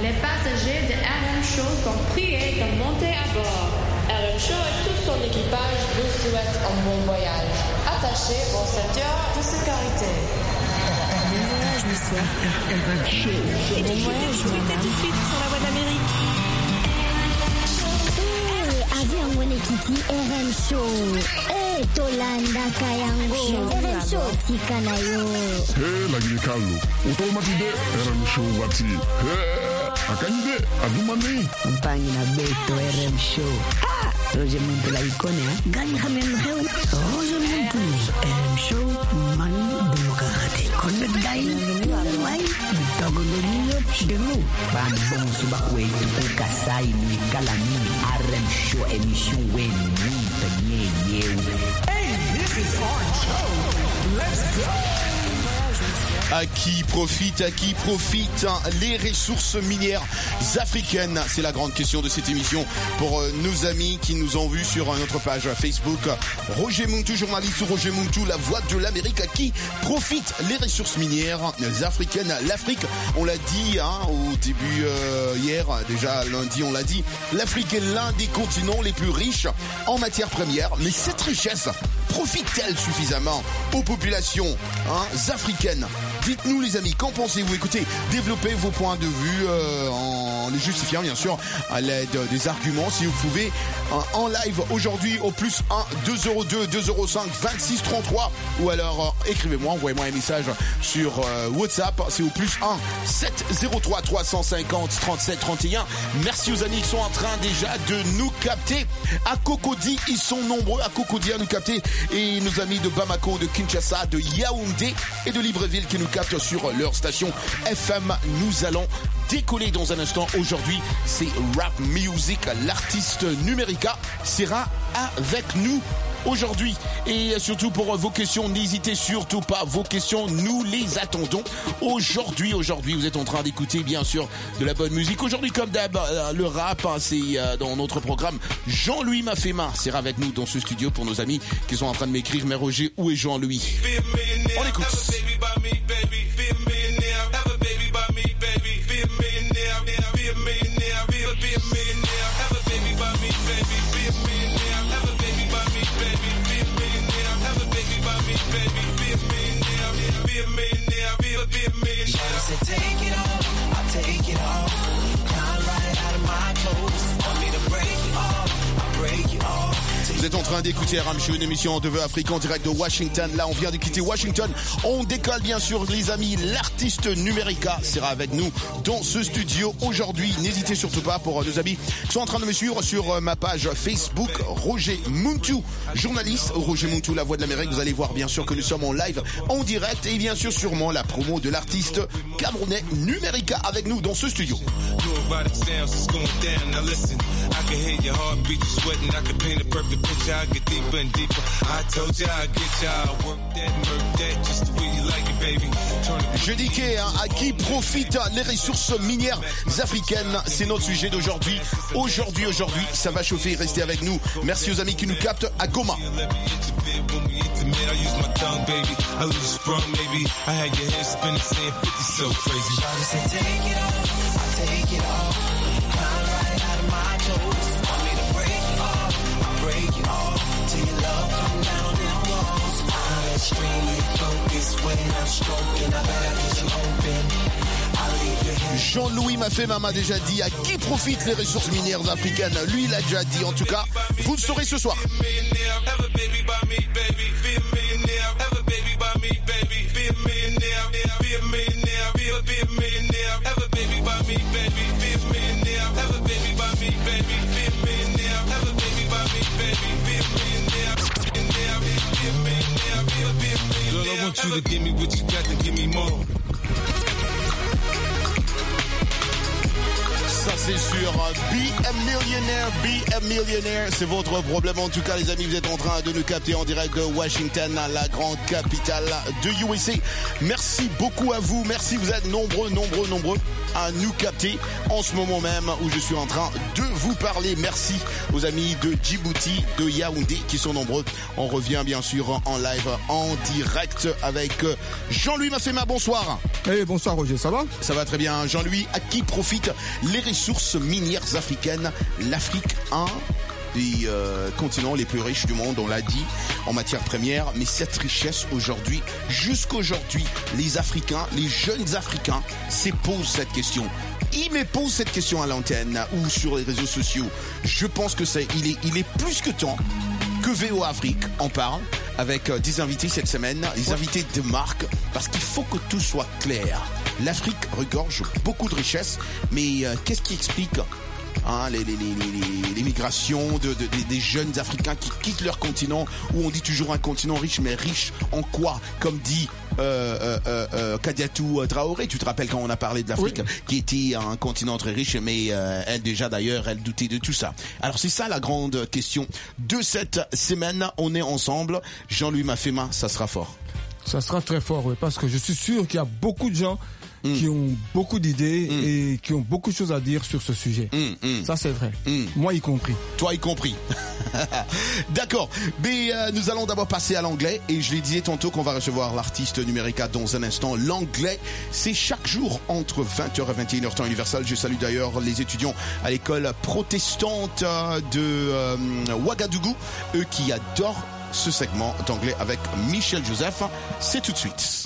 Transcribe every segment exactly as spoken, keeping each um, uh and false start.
les passagers de R M Show sont priés de monter à bord. R M Show et tout son équipage vous souhaitent un bon voyage. Attachez vos ceintures de sécurité. Bon voyage, monsieur. Bon voyage, madame. Tout de suite sur la voie d'Amérique. Avion Wenekiti R M Show. Eh, Tolanda Kayango. R M Show Tikanayo. Hey, lagi kalu. Utomatide R M Show wati. Hey, akanyide adumani. Mpangi na beto R M Show. Ah, Roger Muntu la ikone ha. Gani hamen heu. Roger Muntu R M Show mani bukarate. Connect dai. Wai. Togo dulu dulu. Ban bon subakwe tu kasai ni kalani R M Show émission wen ni tanye yew. Hey, this is our show. Let's go. À qui profite, à qui profitent les ressources minières africaines? C'est la grande question de cette émission pour nos amis qui nous ont vus sur notre page Facebook. Roger Muntu, journaliste Roger Muntu, la voix de l'Amérique. À qui profitent les ressources minières africaines? L'Afrique, on l'a dit hein, au début euh, hier, déjà lundi on l'a dit, l'Afrique est l'un des continents les plus riches en matières premières. Mais cette richesse profite-t-elle suffisamment aux populations hein, africaines? Dites-nous les amis, qu'en pensez-vous? Écoutez, développez vos points de vue euh, en les justifiant bien sûr à l'aide des arguments si vous pouvez euh, en live aujourd'hui au plus un deux zéro deux deux zéro cinq vingt-six trente-trois ou alors euh, écrivez-moi, envoyez-moi un message sur euh, WhatsApp, c'est au plus un sept zéro trois trois cent cinquante trente-sept trente et un. Merci aux amis qui sont en train déjà de nous capter. À Cocody, ils sont nombreux à Cocody à nous capter et nos amis de Bamako, de Kinshasa, de Yaoundé et de Libreville qui nous captent sur leur station F M. Nous allons décoller dans un instant. Aujourd'hui, c'est Rap Music. L'artiste Numérica sera avec nous aujourd'hui. Et surtout pour vos questions, n'hésitez surtout pas. Vos questions, nous les attendons. Aujourd'hui, aujourd'hui, vous êtes en train d'écouter bien sûr de la bonne musique. Aujourd'hui, comme d'hab, le rap, hein, c'est dans notre programme. Jean-Louis Mafema sera avec nous dans ce studio pour nos amis qui sont en train de m'écrire. Mais Roger, où est Jean-Louis? On écoute. Take it all, I'll take it all. Climb right out of my clothes. Want me to break it off, I'll break it off. Vous êtes en train d'écouter R M Show, une émission de vœux africains en direct de Washington. Là, on vient de quitter Washington. On décolle bien sûr, les amis. L'artiste Numérica sera avec nous dans ce studio aujourd'hui. N'hésitez surtout pas pour nos amis qui sont en train de me suivre sur ma page Facebook, Roger Muntu, journaliste Roger Muntu, la voix de l'Amérique. Vous allez voir bien sûr que nous sommes en live, en direct et bien sûr sûrement la promo de l'artiste camerounais Numérica avec nous dans ce studio. I get deeper and deeper. I told you I get ya. I work that, work that, just the way you like it, baby. Je dis que hein, à qui profitent les ressources minières africaines, c'est notre sujet d'aujourd'hui. Aujourd'hui, aujourd'hui, ça va chauffer. Restez avec nous. Merci aux amis qui nous captent à Goma. Jean-Louis Mafema m'a déjà dit à qui profitent les ressources minières africaines. Lui, il a déjà dit. En tout cas, vous le saurez ce soir. Girl, I want you to give me what you got to give me more. Ça c'est sûr, Be a Millionaire, Be a Millionaire, c'est votre problème. En tout cas les amis, vous êtes en train de nous capter en direct de Washington, la grande capitale de U S A. Merci beaucoup à vous, merci, vous êtes nombreux, nombreux, nombreux à nous capter en ce moment même où je suis en train de vous parler. Merci aux amis de Djibouti, de Yaoundé qui sont nombreux. On revient bien sûr en live, en direct avec Jean-Louis Maffema. Bonsoir. Hey, bonsoir Roger, ça va? Ça va très bien. Jean-Louis, à qui profitent les ressources minières africaines? L'Afrique, un des euh, continents les plus riches du monde, on l'a dit, en matière première. Mais cette richesse aujourd'hui, jusqu'aujourd'hui, les Africains, les jeunes Africains, se posent cette question. Ils me posent cette question à l'antenne ou sur les réseaux sociaux. Je pense que c'est, il est, il est plus que temps que V O Afrique en parle avec euh, des invités cette semaine, des ouais. invités de marque, parce qu'il faut que tout soit clair. L'Afrique regorge beaucoup de richesses, mais euh, qu'est-ce qui explique Hein, les, les, les, les, les migrations de, de, de, des jeunes Africains qui quittent leur continent, où on dit toujours un continent riche, mais riche en quoi? Comme dit euh, euh, euh, Kadiatou Traoré, tu te rappelles quand on a parlé de l'Afrique, oui. qui était un continent très riche, mais euh, elle déjà d'ailleurs, elle doutait de tout ça. Alors c'est ça la grande question de cette semaine. On est ensemble. Jean-Louis Maffema, ça sera fort. Ça sera très fort, oui, parce que je suis sûr qu'il y a beaucoup de gens Mmh. qui ont beaucoup d'idées mmh. et qui ont beaucoup de choses à dire sur ce sujet. Mmh, mmh. Ça, c'est vrai. Mmh. Moi y compris. Toi y compris. D'accord. Mais euh, nous allons d'abord passer à l'anglais. Et je l'ai dit tantôt qu'on va recevoir l'artiste Numérica dans un instant. L'anglais, c'est chaque jour entre vingt heures et vingt et une heures temps universel. Je salue d'ailleurs les étudiants à l'école protestante de euh, Ouagadougou, eux qui adorent ce segment d'anglais avec Michel Joseph. C'est tout de suite.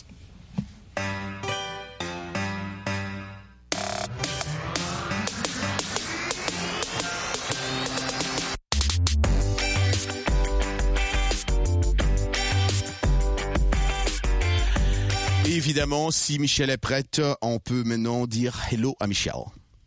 Évidemment, si Michel est prête, on peut maintenant dire hello à Michel.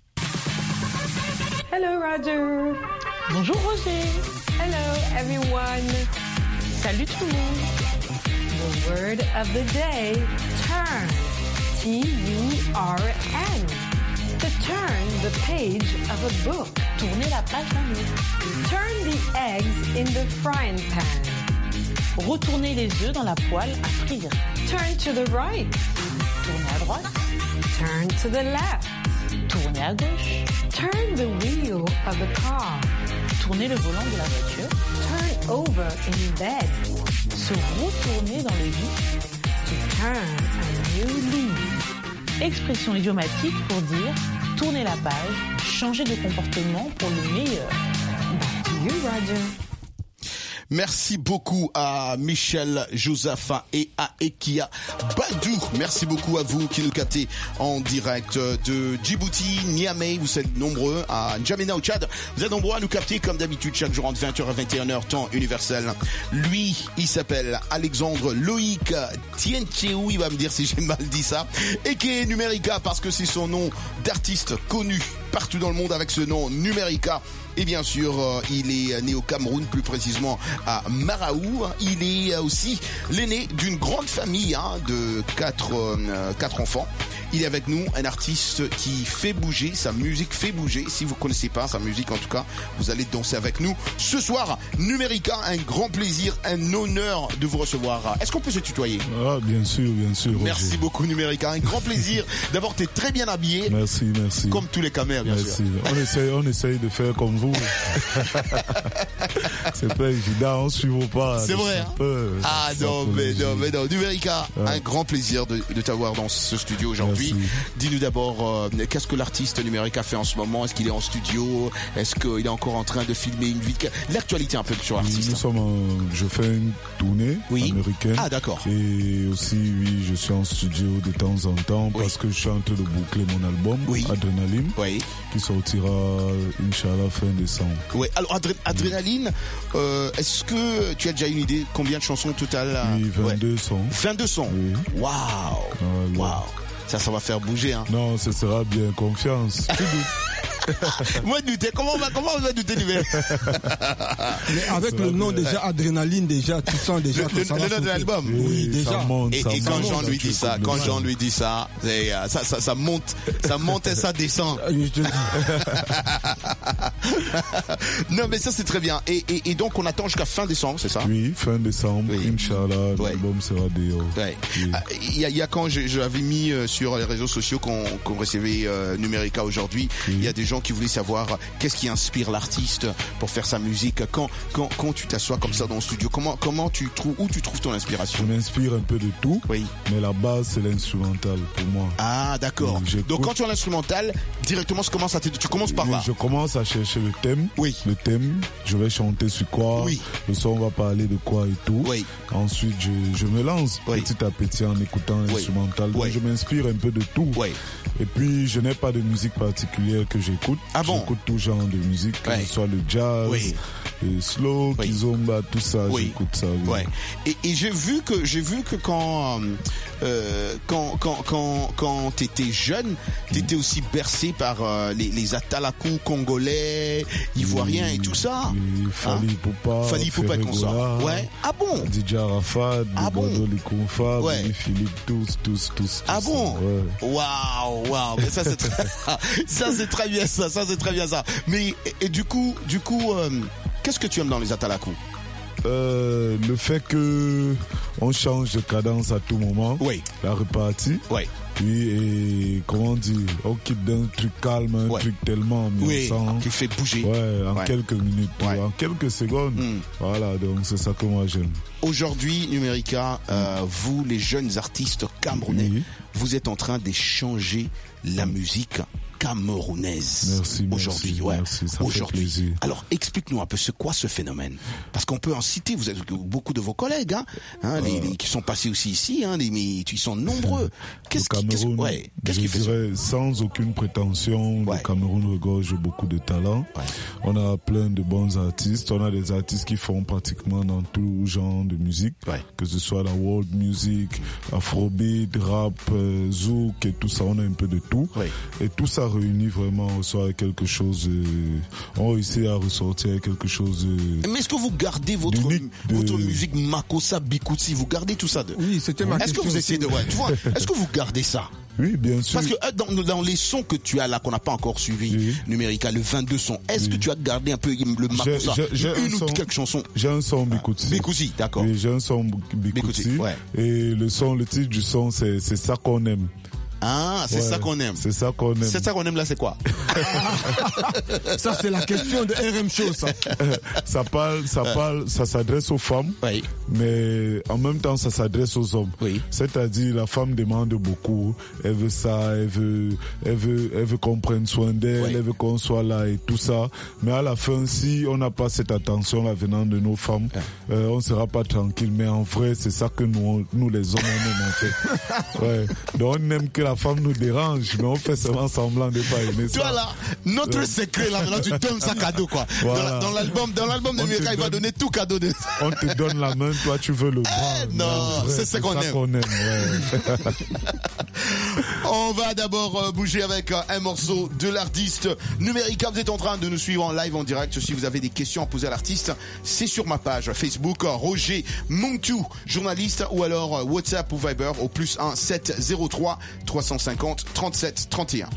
Hello Roger. Bonjour Roger. Hello everyone. Salut tout le monde. The word of the day, turn. T U R N. To turn the page of a book. Tourner la page d'un livre. Turn the eggs in the frying pan. Retourner les œufs dans la poêle à frire. Turn to the right. Tourner à droite. Turn to the left. Tourner à gauche. Turn the wheel of the car. Tourner le volant de la voiture. Turn over in bed. Se retourner dans le lit. To turn a new leaf. Expression idiomatique pour dire tourner la page, changer de comportement pour le meilleur. Back to you, Roger. Merci beaucoup à Michel Joseph et à Ekia Badou. Merci beaucoup à vous qui nous captez en direct de Djibouti, Niamey. Vous êtes nombreux à N'Djamena au Tchad. Vous êtes nombreux à nous capter comme d'habitude chaque jour entre vingt heures et vingt et une heures temps universel. Lui, il s'appelle Alexandre Loïc Tiencheou. Il va me dire si j'ai mal dit ça. Et qui est Numérica parce que c'est son nom d'artiste connu partout dans le monde avec ce nom Numérica. Et bien sûr, euh, il est né au Cameroun, plus précisément à Maraou. Il est aussi l'aîné d'une grande famille hein, de quatre, euh, quatre enfants. Il est avec nous, un artiste qui fait bouger, sa musique fait bouger. Si vous ne connaissez pas sa musique, en tout cas, vous allez danser avec nous. Ce soir, Numérica, un grand plaisir, un honneur de vous recevoir. Est-ce qu'on peut se tutoyer? Ah, bien sûr, bien sûr. Roger. Merci beaucoup, Numérica. Un grand plaisir d'avoir été très bien habillé. Merci, merci. Comme tous les caméras, bien merci. sûr. On essaye, on essaye de faire comme vous. C'est pas évident, on suit vos pas. C'est vrai. Hein? Peu, ah non, mais non, mais non. Numérica, ouais. Un grand plaisir de, de t'avoir dans ce studio aujourd'hui. Dis-nous d'abord, euh, qu'est-ce que l'artiste Numérica fait en ce moment? Est-ce qu'il est en studio? Est-ce qu'il est encore en train de filmer une vidéo? L'actualité un peu sur l'artiste. Nous sommes en, je fais une tournée oui. américaine. Ah d'accord. Et aussi, oui, je suis en studio de temps en temps oui. parce que je suis en train de boucler mon album, oui. Adrénaline, oui. qui sortira, Inch'Allah, fin décembre. Oui, alors Adré- Adrénaline, euh, est-ce que tu as déjà une idée combien de chansons au total? Oui, vingt-deux ouais. sons. vingt-deux sons. Oui. Waouh. Wow. Waouh. Ça, ça va faire bouger, hein. Non, ce sera bien, confiance. Moi, douter. Comment on va, comment on va douter du verre? Mais avec le nom déjà, Adrénaline, déjà, tu sens déjà le, que ça le, va le nom de l'album. Oui, oui déjà. Ça monte, et, ça et quand monte, Jean lui dit ça, quand Jean lui dit ça, c'est, ça, ça, ça monte, ça monte et ça descend. Je te dis. Non, mais ça c'est très bien. Et, et, et donc on attend jusqu'à fin décembre, c'est ça? Oui, fin décembre. Oui. Inch'Allah, ouais. L'album sera dehors. Ouais. Il oui. y, a, il y a quand j'avais mis euh, sur les réseaux sociaux qu'on qu'on recevait euh, Numérica aujourd'hui, oui. Il y a des gens qui voulaient savoir qu'est-ce qui inspire l'artiste pour faire sa musique. Quand quand quand tu t'assois comme ça dans le studio, comment comment tu trouves où tu trouves ton inspiration? Je m'inspire un peu de tout. Oui. Mais la base c'est l'instrumental pour moi. Ah d'accord. Donc quand tu as l'instrumental, directement tu commences à te, tu commences par oui, là. Je commence à chercher le thème. Oui. Le thème, je vais chanter sur quoi. Oui. Le son va parler de quoi et tout. Oui. Ensuite je, je me lance oui. petit à petit en écoutant oui. l'instrumental. Donc oui. je m'inspire un peu de tout. Oui. Et puis je n'ai pas de musique particulière que j'écoute. Ah bon? J'écoute tout genre de musique, que oui. ce soit le jazz, oui. le slow, oui. kizomba, tout ça. Oui. J'écoute ça. Oui. Ouais. Et, et j'ai vu que j'ai vu que quand euh, quand quand quand quand t'étais jeune, t'étais mm. aussi bercé par euh, les, les atalakou congolais, ivoiriens oui. et tout ça. Oui. Fali Poupa, Fali Poupa comme ça. Ouais. Ah bon? D J Arafat, ah bon? Likonfa, ouais. Philippe, tous, tous, tous. tous ah bon? Ouais. Waouh, waouh. Mais ça c'est très, ça c'est très bien ça, ça c'est très bien ça. Mais et, et du coup, du coup, euh, qu'est-ce que tu aimes dans les atalakou? Euh, le fait que on change de cadence à tout moment, oui. La répartie, oui. Puis et comment dire, on quitte d'un truc calme, un ouais. truc tellement amusant, oui, qui fait bouger, ouais, en ouais. quelques minutes, ouais. en quelques secondes, mm. voilà, donc c'est ça que moi j'aime. Aujourd'hui, Numérica, euh, vous les jeunes artistes camerounais, oui. vous êtes en train d'échanger la musique camerounaise. Merci, aujourd'hui, merci, ouais. merci, ça aujourd'hui. fait plaisir. Alors, explique-nous un peu, c'est quoi ce phénomène? Parce qu'on peut en citer, vous êtes beaucoup de vos collègues, hein, hein euh, les, les, qui sont passés aussi ici, hein, les, mais ils sont nombreux. Qu'est-ce qui, qu'est-ce, ouais, qu'est-ce qui fait dirais, sans aucune prétention, ouais. le Cameroun regorge beaucoup de talent. Ouais. On a plein de bons artistes. On a des artistes qui font pratiquement dans tout genre de musique, ouais. que ce soit la world music, afrobeat, rap, euh, zouk et tout ça. On a un peu de tout. Ouais. Et tout ça réuni vraiment soit quelque chose euh, on réussit à ressortir quelque chose euh, mais est-ce que vous gardez votre de... votre musique Makossa Bikutsi, vous gardez tout ça de... oui c'était ma est-ce question que vous essayez de ouais, tu vois est-ce que vous gardez ça? Oui, bien sûr. Parce que euh, dans, dans les sons que tu as là, qu'on n'a pas encore suivi, oui. Numérica, le vingt-deux sons, est-ce oui. que tu as gardé un peu le Makossa? J'ai, j'ai une ou quelques chansons? J'ai un son Bikutsi. Bikutsi, d'accord. Oui, j'ai un son Bikutsi. Ouais. Et le son, le titre du son, c'est, c'est ça qu'on aime. Ah, c'est ouais, ça qu'on aime. C'est ça qu'on aime. C'est ça qu'on aime là, c'est quoi? Ça, c'est la question de R M Show, ça. Ça parle, ça parle, ça s'adresse aux femmes. Oui. Mais en même temps, ça s'adresse aux hommes. Oui. C'est-à-dire, la femme demande beaucoup. Elle veut ça, elle veut, elle veut, elle veut qu'on prenne soin d'elle, oui. elle veut qu'on soit là et tout ça. Mais à la fin, si on n'a pas cette attention-là venant de nos femmes, oui. euh, on sera pas tranquille. Mais en vrai, c'est ça que nous, nous les hommes, on aime en fait. Ouais. Donc, on aime que la femme nous dérange, mais on fait seulement semblant de pas aimer ça. Toi là, notre ouais. secret là, maintenant tu donnes ça cadeau quoi. Voilà. Dans, dans l'album, dans l'album de Numérica, il va donner tout cadeau. De... On te donne la main, toi tu veux le bras. Eh non, vrai, c'est ce qu'on aime. qu'on aime ouais. On va d'abord euh, bouger avec euh, un morceau de l'artiste Numérica. Vous êtes en train de nous suivre en live, en direct. Si vous avez des questions à poser à l'artiste, c'est sur ma page Facebook, Roger Muntu, journaliste, ou alors euh, WhatsApp ou Viber au plus un sept zéro trois trois cent cinquante trente-sept trente et un.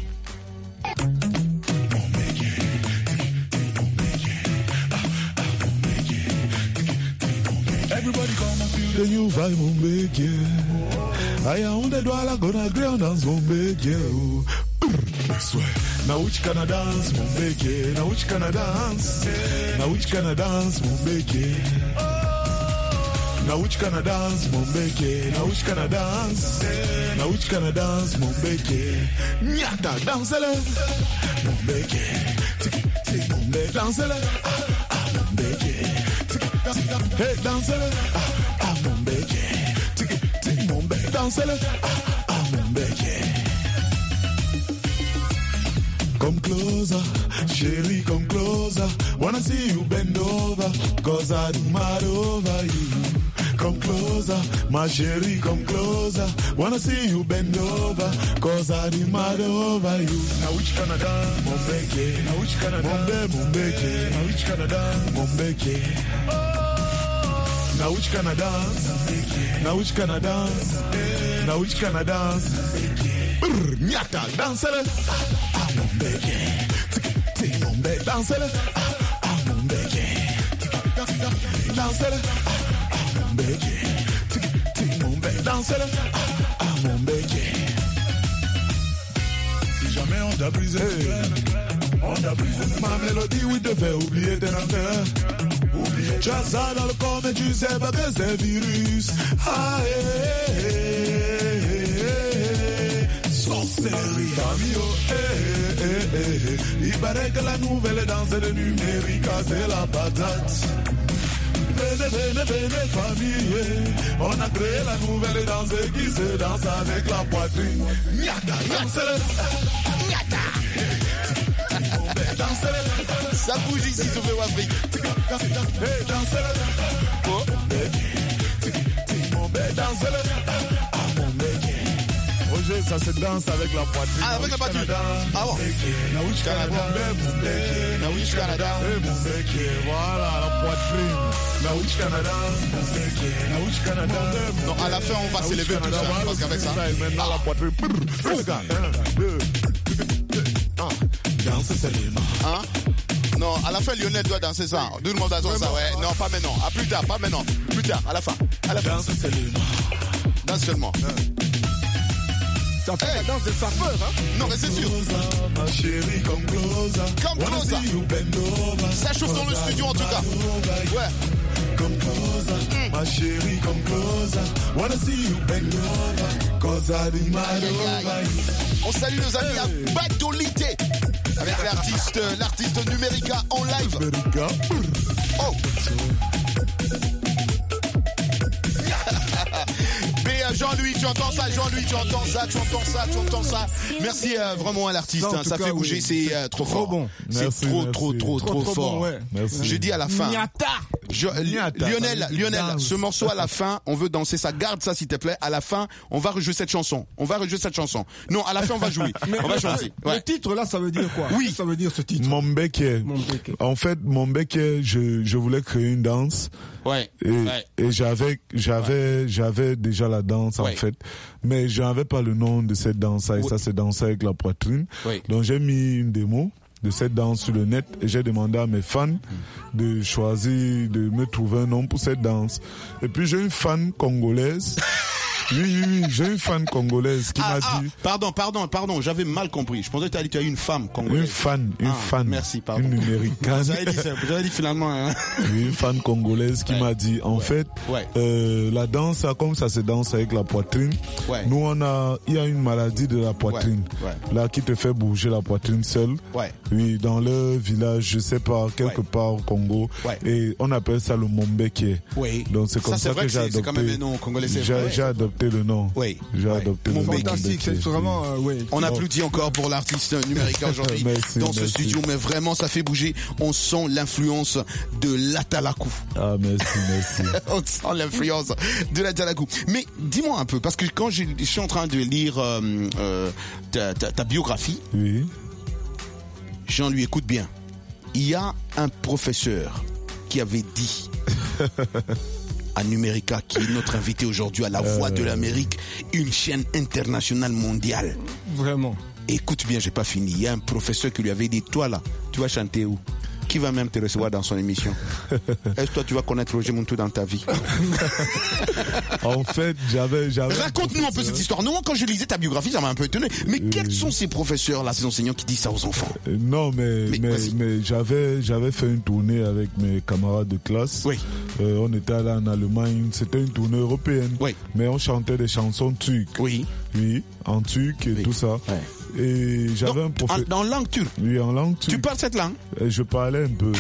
Everybody come and feel the new vibe, Mombeke. I am on the door, I gonna ground dance, Mombeke. Now which can I dance, Mombeke? Now which can I dance? Now which can I dance, Mombeke? Now which can I dance, Mombeke? Now which can I dance? Now which can I dance, Mombeke? Nyata dance le, Mombeke. Mombeke dance le, ah ah Mombeke. Hey dance le, ah ah Mombeke. Mombeke dance le, ah ah Mombeke. Come closer, chérie, come closer. Wanna see you bend over, cause I'm mad over you. Come closer, my chérie, come closer. Wanna see you bend over, cause I'm mad over you. Now which can I dance, Mombeke? Now which can I dance, Mombeke? Now which can I dance, Mombeke? Now which can I dance? Now which can I dance? Now which can I dance? Nyata, dance le. Ah, Mombeke. Mombeke, Dansez-le, ah, ah, mon béquet. Dansez-le, ah, ah, mon béquet. Mon béquet. Dansez-le, ah, ah, mon béquet. Si jamais on t'a brisé, on t'a brisé ma mélodie, oui, te fait oublier tes rancœurs. Tu as ça dans le corps, mais tu sais pas que c'est virus. Ah, eh, eh, eh, eh. Sorcellerie, famille, eh, eh, eh, eh. Il paraît que la nouvelle danse de numérique, c'est la patate. Venez, venez, venez, famille. On a créé la nouvelle danse qui se danse avec la poitrine. Nyata, dansez-le. Nyata. Ça bouge ici sur V O Afrique. Hey, dansez-le. Oh, mon bébé, dansez-le. Ah, mon bébé. Roger, ça se danse avec la poitrine. Ah, avec la poitrine. Ah bon. Naouch Canada. Naouch Canada. Mon bébé. Voilà, la poitrine. Naouch Canada. Naouch Canada. Non, à la fin, on va s'élever tout ça. Parce qu'avec ça. Maintenant, la poitrine. Un, deux. Danse seulement. Hein? Non, à la fin, Lionel doit danser ça. Tout le monde danse ça, ouais. Non, pas maintenant. À plus tard, pas maintenant. Plus tard, à la fin. À la fin. Danse seulement. Danse seulement. Ça fait la danse des sapeurs, hein? Non, mais c'est sûr. Ma chérie, comme Closa. Comme Closa. Ça chauffe dans le studio, en tout cas. Ouais. Comme Closa. Mm. Ma chérie, comme Closa. Wanna see you bend over. Cause I need my love. On salue nos amis à Badolité. Avec l'artiste, l'artiste Numérica en live. Numérica. Oh. Mais euh, Jean-Louis, tu entends ça, Jean-Louis, tu entends ça, tu entends ça, tu entends ça. Merci euh, vraiment à l'artiste, hein, ça fait cas, bouger, oui. c'est euh, trop, trop fort. Bon. C'est merci, trop, merci. trop, trop, trop, trop, trop fort. Bon, ouais. J'ai dit à la fin. Niata. Je, Niata, Lionel, Lionel, ce morceau à la fin, on veut danser ça. Garde ça s'il te plaît. À la fin, on va rejouer cette chanson. On va rejouer cette chanson. Non, à la fin, on va jouer. on va chanter. Ouais. Le titre là, ça veut dire quoi? Oui, ça veut dire ce titre. Mon béquet. En fait, mon béquet, je, je voulais créer une danse. Ouais. Et, ouais. et j'avais, j'avais, ouais. j'avais déjà la danse ouais. en fait, mais j'avais pas le nom de cette danse. Et ouais. ça, c'est danser avec la poitrine. Ouais. Donc j'ai mis une démo de cette danse sur le net et j'ai demandé à mes fans de choisir, de me trouver un nom pour cette danse. Et puis j'ai une fan congolaise. Oui, oui, oui, j'ai une fan congolaise qui ah, m'a ah, dit... Pardon, pardon, pardon, j'avais mal compris. Je pensais que tu as dit tu as une femme congolaise. Une fan, une ah, fan. Merci, pardon. Une numéricaine. J'avais dit, j'avais dit finalement... Hein. Oui, une fan congolaise qui ouais. m'a dit, en ouais. fait, ouais. Euh, la danse, comme ça se danse avec la poitrine, ouais. nous on a... Il y a une maladie de la poitrine, ouais. Ouais. là, qui te fait bouger la poitrine seule. Ouais. Oui, dans le village, je sais pas, quelque ouais. part au Congo. Ouais. Et on appelle ça le Mombeke. Oui. Donc c'est comme ça, ça que, que j'ai adopté... C'est quand même un nom congolais, c'est j'ai, vrai. J'ai adopté le nom. Oui. J'ai ouais. adopté Mon le fantastique, c'est vraiment, euh, ouais. On applaudit encore pour l'artiste Numérica aujourd'hui merci, dans ce merci. studio, mais vraiment ça fait bouger. On sent l'influence de l'Atalakou. Ah merci, merci. On sent l'influence de l'Atalakou. Mais dis-moi un peu, parce que quand je, je suis en train de lire euh, euh, ta, ta, ta biographie, oui. Jean lui écoute bien. Il y a un professeur qui avait dit à Numérica, qui est notre invité aujourd'hui à la Voix euh... de l'Amérique, une chaîne internationale mondiale. Vraiment. Écoute bien, j'ai pas fini. Il y a un professeur qui lui avait dit, toi là, tu vas chanter où? Qui va même te recevoir dans son émission? Est-ce que toi tu vas connaître Roger Muntu dans ta vie? En fait, j'avais, j'avais. Raconte-nous un peu cette histoire. Non, quand je lisais ta biographie, ça m'a un peu étonné. Mais euh... quels sont ces professeurs là, ces enseignants qui disent ça aux enfants? euh, Non, mais mais, mais, mais j'avais j'avais fait une tournée avec mes camarades de classe. Oui. Euh, on était allé en Allemagne. C'était une tournée européenne. Oui. Mais on chantait des chansons turques. Oui. Oui, en turc et oui. tout ça. Ouais. Et j'avais un professeur. En, en langue turque? Oui, en langue turque. Tu parles cette langue? Je parlais un peu.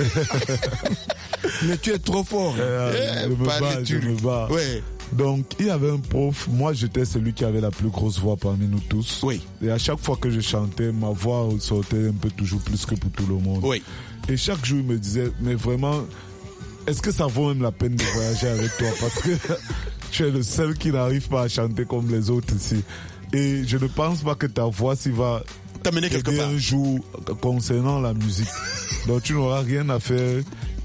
Mais tu es trop fort. Euh, je me bats, je me bats. Ouais. Donc, il y avait un prof. Moi, j'étais celui qui avait la plus grosse voix parmi nous tous. Oui. Et à chaque fois que je chantais, ma voix sortait un peu toujours plus que pour tout le monde. Oui. Et chaque jour, il me disait, mais vraiment, est-ce que ça vaut même la peine de voyager avec toi? Parce que tu es le seul qui n'arrive pas à chanter comme les autres ici. Et je ne pense pas que ta voix s'y va t'amener quelque part un jour concernant la musique. Donc tu n'auras rien à faire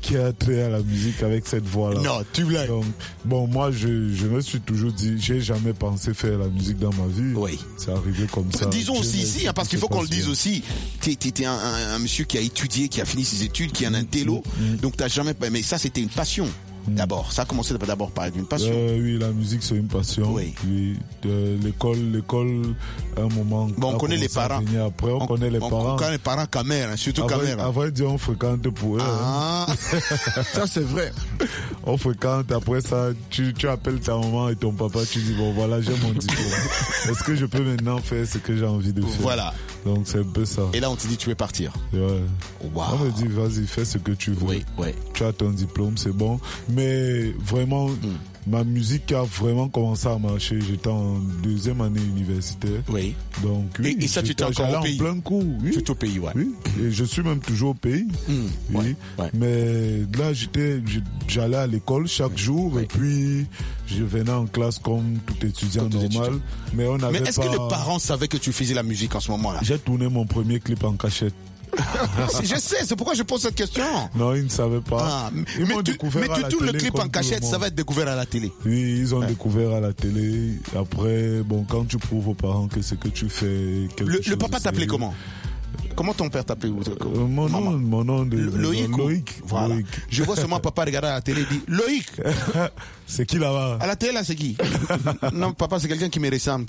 qui a trait à la musique avec cette voix-là. Non, tu blagues. Donc, bon, moi, je, je me suis toujours dit, j'ai jamais pensé faire la musique dans ma vie. Oui. C'est arrivé comme ça. Disons aussi ici, hein, parce qu'il faut qu'on le dise bien. aussi. T'es, t'es, t'es un, un, un monsieur qui a étudié, qui a fini ses études, qui est un intello. Mmh. Donc t'as jamais, mais ça c'était une passion. D'abord, ça a commencé d'abord par une passion. Euh, oui, la musique c'est une passion. Oui. oui. De, l'école, l'école, un moment. Bon, on connaît les parents. Après, on, on connaît les on, parents. On connaît les parents Camer, hein, surtout Camer. À vrai dire, on fréquente pour eux. Ah. Hein. Ça c'est vrai. On fréquente. Après ça, tu, tu appelles ta maman et ton papa. Tu dis bon voilà, j'ai mon diplôme. Est-ce que je peux maintenant faire ce que j'ai envie de faire? Voilà. Donc c'est un peu ça. Et là, on te dit tu veux partir. Ouais. Wow. On me dit vas-y, fais ce que tu veux. Oui, oui. Tu as ton diplôme, c'est bon. Mais vraiment, mm. ma musique a vraiment commencé à marcher. J'étais en deuxième année universitaire. Oui. Donc, oui. Et, et ça, tu étais encore au pays? En plein cours, oui. Tu étais au pays, ouais. Oui. Et je suis même toujours au pays. Mm. Oui. Ouais, ouais. Mais là, j'étais, j'allais à l'école chaque jour ouais. et puis je venais en classe comme tout étudiant comme normal. Étudiant. Mais on avait Mais est-ce pas... que les parents savaient que tu faisais la musique en ce moment-là? J'ai tourné mon premier clip en cachette. Je sais, c'est pourquoi je pose cette question. Non, ils ne savaient pas. Ah, ils mais tu, mais tu tournes le clip en cachette, le ça va être découvert à la télé. Oui, ils ont ouais. découvert à la télé. Après, bon, quand tu prouves aux parents que c'est que tu fais quelque le, chose. Le papa t'appelait comment? Comment ton père t'appelait? euh, Mon nom, mon nom de Loïc. Loïc. Voilà. Loïc. Je vois seulement papa regarder à la télé et dit Loïc. C'est qui là-bas? À la télé là, c'est qui? Non, papa, c'est quelqu'un qui me ressemble.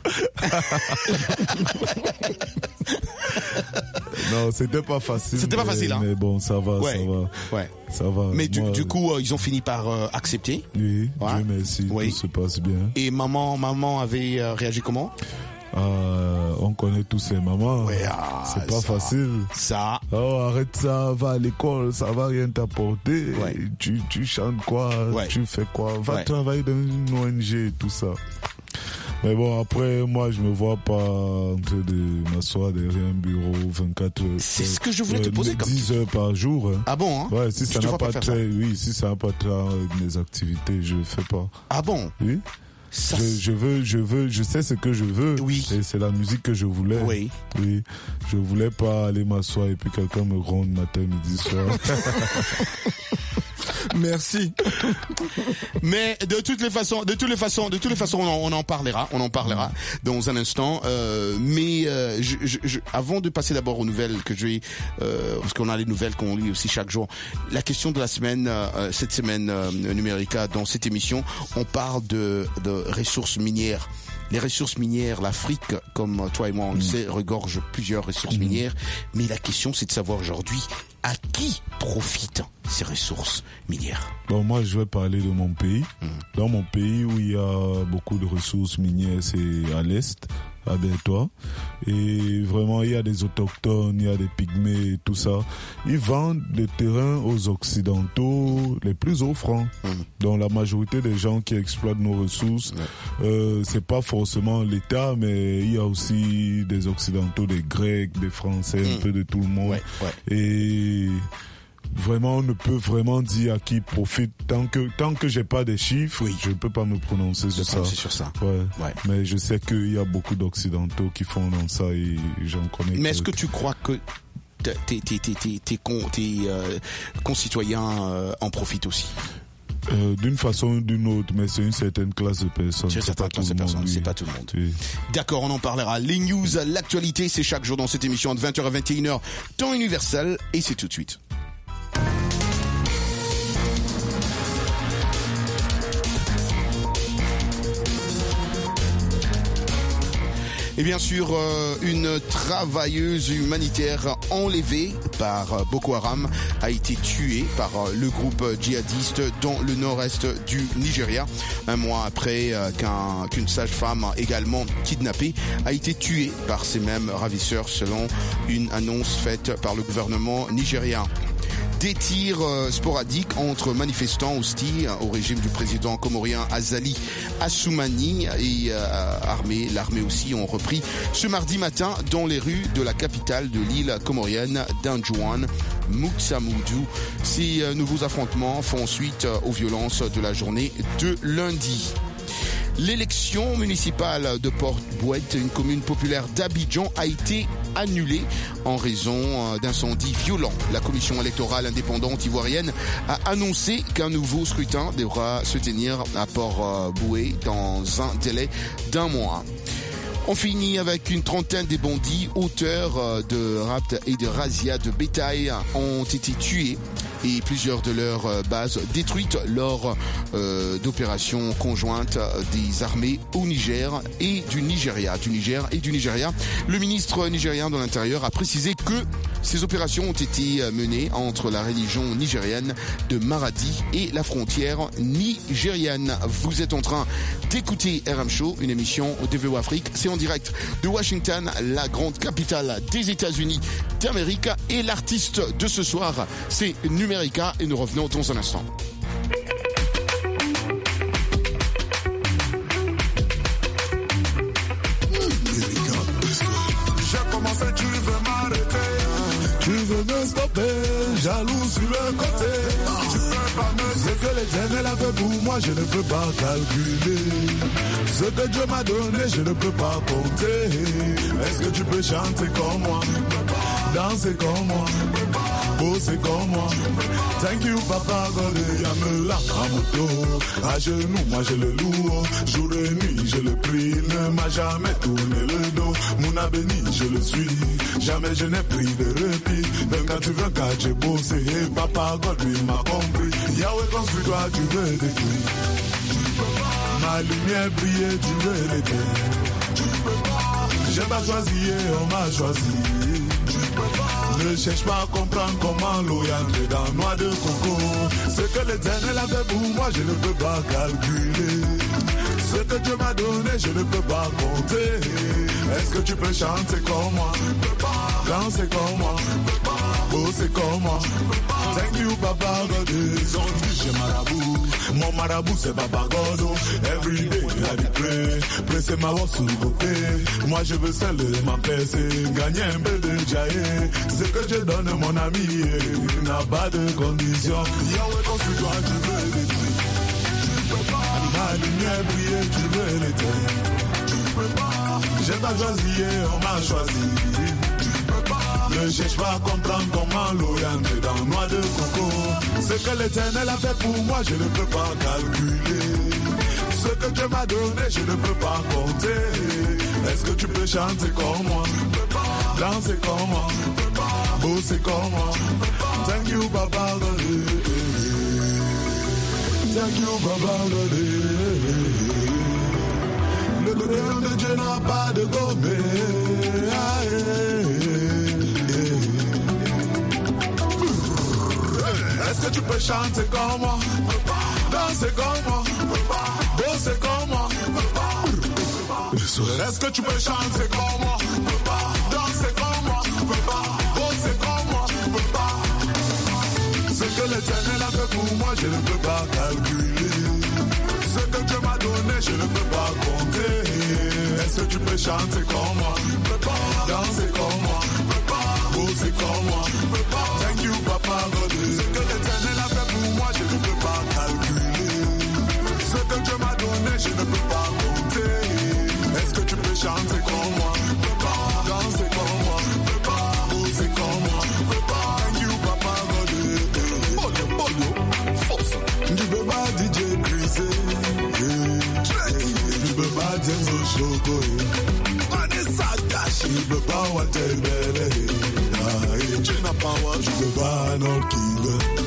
Non, c'était pas facile. C'était pas facile, hein. Mais bon, ça va, ouais. ça va. Ouais. Ça va. Mais du, Moi, du coup, euh, ils ont fini par euh, accepter. Oui. Ouais. Dieu merci. Oui. Tout se passe bien. Et maman, maman avait euh, réagi comment? Euh, on connaît tous ces mamans. Ouais, ah, c'est pas ça, facile. Ça. Oh, arrête ça, va à l'école, ça va rien t'apporter. Ouais. Tu, tu chantes quoi? Ouais. Tu fais quoi? Va ouais. travailler dans une O N G et tout ça. Mais bon, après, moi, je me vois pas en train de m'asseoir derrière un bureau vingt-quatre heures. C'est ce que je voulais euh, te poser comme dix heures par jour. Hein. Ah bon, hein? Ouais, si ça n'a pas pas trait, oui, si ça n'a pas trait à mes activités, je le fais pas. Ah bon? Oui. Ça... Je, je veux, je veux, je sais ce que je veux. Oui. Et c'est la musique que je voulais. Oui. Oui. Je voulais pas aller m'asseoir et puis quelqu'un me gronde matin, midi, soir. Merci. Mais de toutes les façons, de toutes les façons, de toutes les façons, on en, on en parlera, on en parlera dans un instant. Euh, mais euh, je, je, je, avant de passer d'abord aux nouvelles que je vais, euh, parce qu'on a les nouvelles qu'on lit aussi chaque jour. La question de la semaine, euh, cette semaine euh, Numérica, dans cette émission, on parle de, de ressources minières. Les ressources minières, l'Afrique, comme toi et moi on le sait, regorge plusieurs ressources mmh. minières. Mais la question, c'est de savoir aujourd'hui à qui profitent ces ressources minières. Bon, moi, je vais parler de mon pays. Mmh. Dans mon pays où il y a beaucoup de ressources minières, c'est à l'est, à Bertois. Et vraiment, il y a des autochtones, il y a des pygmées et tout ça. Ils vendent des terrains aux occidentaux les plus offrants. Mmh. Donc, la majorité des gens qui exploitent nos ressources, mmh. euh, c'est pas forcément l'État, mais il y a aussi des occidentaux, des Grecs, des Français, mmh. un peu de tout le monde. Ouais, ouais. Et vraiment, on ne peut vraiment dire à qui profite tant que tant que j'ai pas des chiffres. Oui. Je ne peux pas me prononcer sur ça. sur ça. Ouais. Ouais. Mais je sais qu'il y a beaucoup d'occidentaux qui font dans ça et j'en connais. Mais est-ce que tu crois que tes tes tes tes tes con, tes euh, concitoyens euh, en profitent aussi? Euh, d'une façon ou d'une autre, mais c'est une certaine classe de personnes. C'est, c'est pas tout le monde. C'est pas tout le monde. Oui. D'accord, on en parlera. Les news, l'actualité, c'est chaque jour dans cette émission de vingt heures à vingt et une heures, temps universel, et c'est tout de suite. Et bien sûr, euh, une travailleuse humanitaire enlevée par euh, Boko Haram a été tuée par euh, le groupe djihadiste dans le nord-est du Nigeria. Un mois après euh, qu'un, qu'une sage-femme également kidnappée a été tuée par ces mêmes ravisseurs selon une annonce faite par le gouvernement nigérien. Des tirs euh, sporadiques entre manifestants hostiles au régime du président comorien Azali Assoumani et euh, armée, l'armée aussi ont repris ce mardi matin dans les rues de la capitale de l'île comorienne d'Anjouan, Mouksamoudou. Ces euh, nouveaux affrontements font suite euh, aux violences de la journée de lundi. L'élection municipale de Port-Bouët, une commune populaire d'Abidjan, a été annulée en raison d'incendies violents. La commission électorale indépendante ivoirienne a annoncé qu'un nouveau scrutin devra se tenir à Port-Bouët dans un délai d'un mois. On finit avec une trentaine de bandits, auteurs de rapts et de razzias de bétail, ont été tués et plusieurs de leurs bases détruites lors euh, d'opérations conjointes des armées au Niger et du Nigeria. Du Niger et du Nigeria. Le ministre nigérien de l'Intérieur a précisé que ces opérations ont été menées entre la religion nigérienne de Maradi et la frontière nigérienne. Vous êtes en train d'écouter R M Show, une émission de V O Afrique. C'est en direct de Washington, la grande capitale des États-Unis d'Amérique. Et l'artiste de ce soir, c'est Numérica. Et nous revenons dans un instant. J'ai commencé, tu veux m'arrêter, tu veux me stopper, jaloux sur le côté. Tu peux pas me dire que l'éternel a fait pour moi, je ne peux pas calculer. Ce que Dieu m'a donné, je ne peux pas compter. Est-ce que tu peux chanter comme moi, danser comme moi, bosser comme moi? Thank you, Papa God, Yamela, Amoto. À genoux, moi je le loue. Jour et nuit, je le prie. Ne m'a jamais tourné le dos. Mon béni, je le suis. Jamais je n'ai pris de répit. vingt-quatre sur vingt-quatre, j'ai bossé. Et Papa God, lui, m'a compris. Yahweh, construis-toi, tu veux détruire. Ma lumière brille, tu veux l'éteindre. J'ai pas choisi, on m'a choisi. Ne cherche pas à comprendre comment l'eau entre dans noix de coco. Ce que l'éternel a fait pour moi, je ne peux pas calculer. Ce que Dieu m'a donné, je ne peux pas compter. Est-ce que tu peux chanter comme moi, danser comme moi, bosser comme moi? Thank you, Papa God. Ils ont dit j'ai marabout. Mon marabout c'est Papa God. Every day I dey pray. Presser ma voix sous le côté. Moi je veux sceller ma paix, c'est gagner un peu de jaillet. Ce que je donne mon ami, n'a pas de condition. Yahweh construis-toi, tu veux l'éteindre. Ma lumière brille, tu veux l'éteindre. J'ai pas choisi, on m'a choisi. Ne cherche pas à comprendre comment l'eau entre dans noix de coco. Ce que l'éternel a fait pour moi, je ne peux pas calculer. Ce que Dieu m'a donné, je ne peux pas compter. Est-ce que tu peux chanter comme moi, danser comme moi, bosser comme moi? Thank you, Papa God. Thank you, Papa God. Le bonheur de Dieu n'a pas de gommé. Est-ce que tu peux chanter comme moi, danser comme moi, bosser comme moi? Est-ce que tu peux chanter comme moi, danser comme moi, bosser comme moi? Ce que l'éternel a fait pour moi, je ne peux pas calculer. Ce que Dieu m'a donné, je ne peux pas compter. Est-ce que tu peux chanter comme moi, danser comme moi, bosser comme moi? Thank you, Papa God. Ce que l'éternel a fait pour moi, je ne peux pas calculer. Ce que Dieu m'a donné, je ne peux pas compter. Est-ce que tu peux chanter comme moi, danser comme moi, bosser comme moi? Thank you, Papa God. Boyo, boyo, force. Tu peux pas D J briser. Tu peux pas dire ce choco. Tu peux pas water bébé. Tu n'as pas wa, tu peux pas non kill.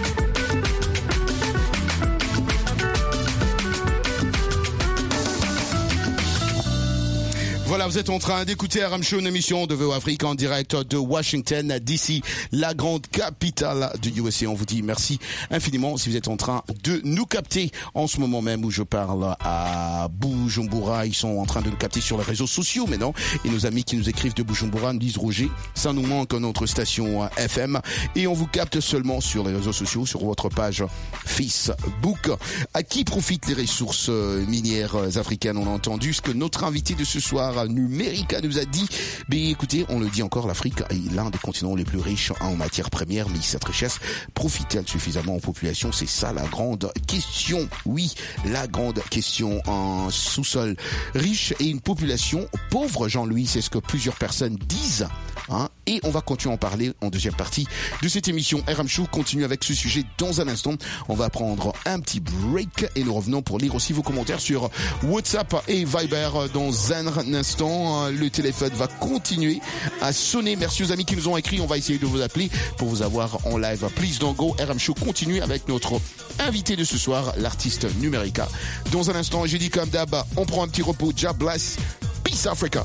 Voilà, vous êtes en train d'écouter R M Show, une émission de V O Afrique en direct de Washington, D C, la grande capitale du U S A. On vous dit merci infiniment si vous êtes en train de nous capter en ce moment même où je parle à Bujumbura. Ils sont en train de nous capter sur les réseaux sociaux maintenant. Et nos amis qui nous écrivent de Bujumbura nous disent: Roger, ça nous manque notre station F M. Et on vous capte seulement sur les réseaux sociaux, sur votre page Facebook. À qui profitent les ressources minières africaines? On a entendu ce que notre invité de ce soir, Numérica nous a dit, mais écoutez, on le dit encore, l'Afrique est l'un des continents les plus riches en matières premières, mais cette richesse profite-t-elle suffisamment aux populations? C'est ça la grande question. Oui, la grande question. En sous-sol riche et une population pauvre, Jean-Louis, c'est ce que plusieurs personnes disent. Hein, et on va continuer à en parler en deuxième partie de cette émission. R M Show continue avec ce sujet dans un instant. On va prendre un petit break et nous revenons pour lire aussi vos commentaires sur WhatsApp et Viber dans un instant. Le téléphone va continuer à sonner. Merci aux amis qui nous ont écrit. On va essayer de vous appeler pour vous avoir en live. Please don't go. R M Show continue avec notre invité de ce soir, l'artiste Numérica. Dans un instant, j'ai dit comme d'hab, on prend un petit repos. God bless. Peace Africa.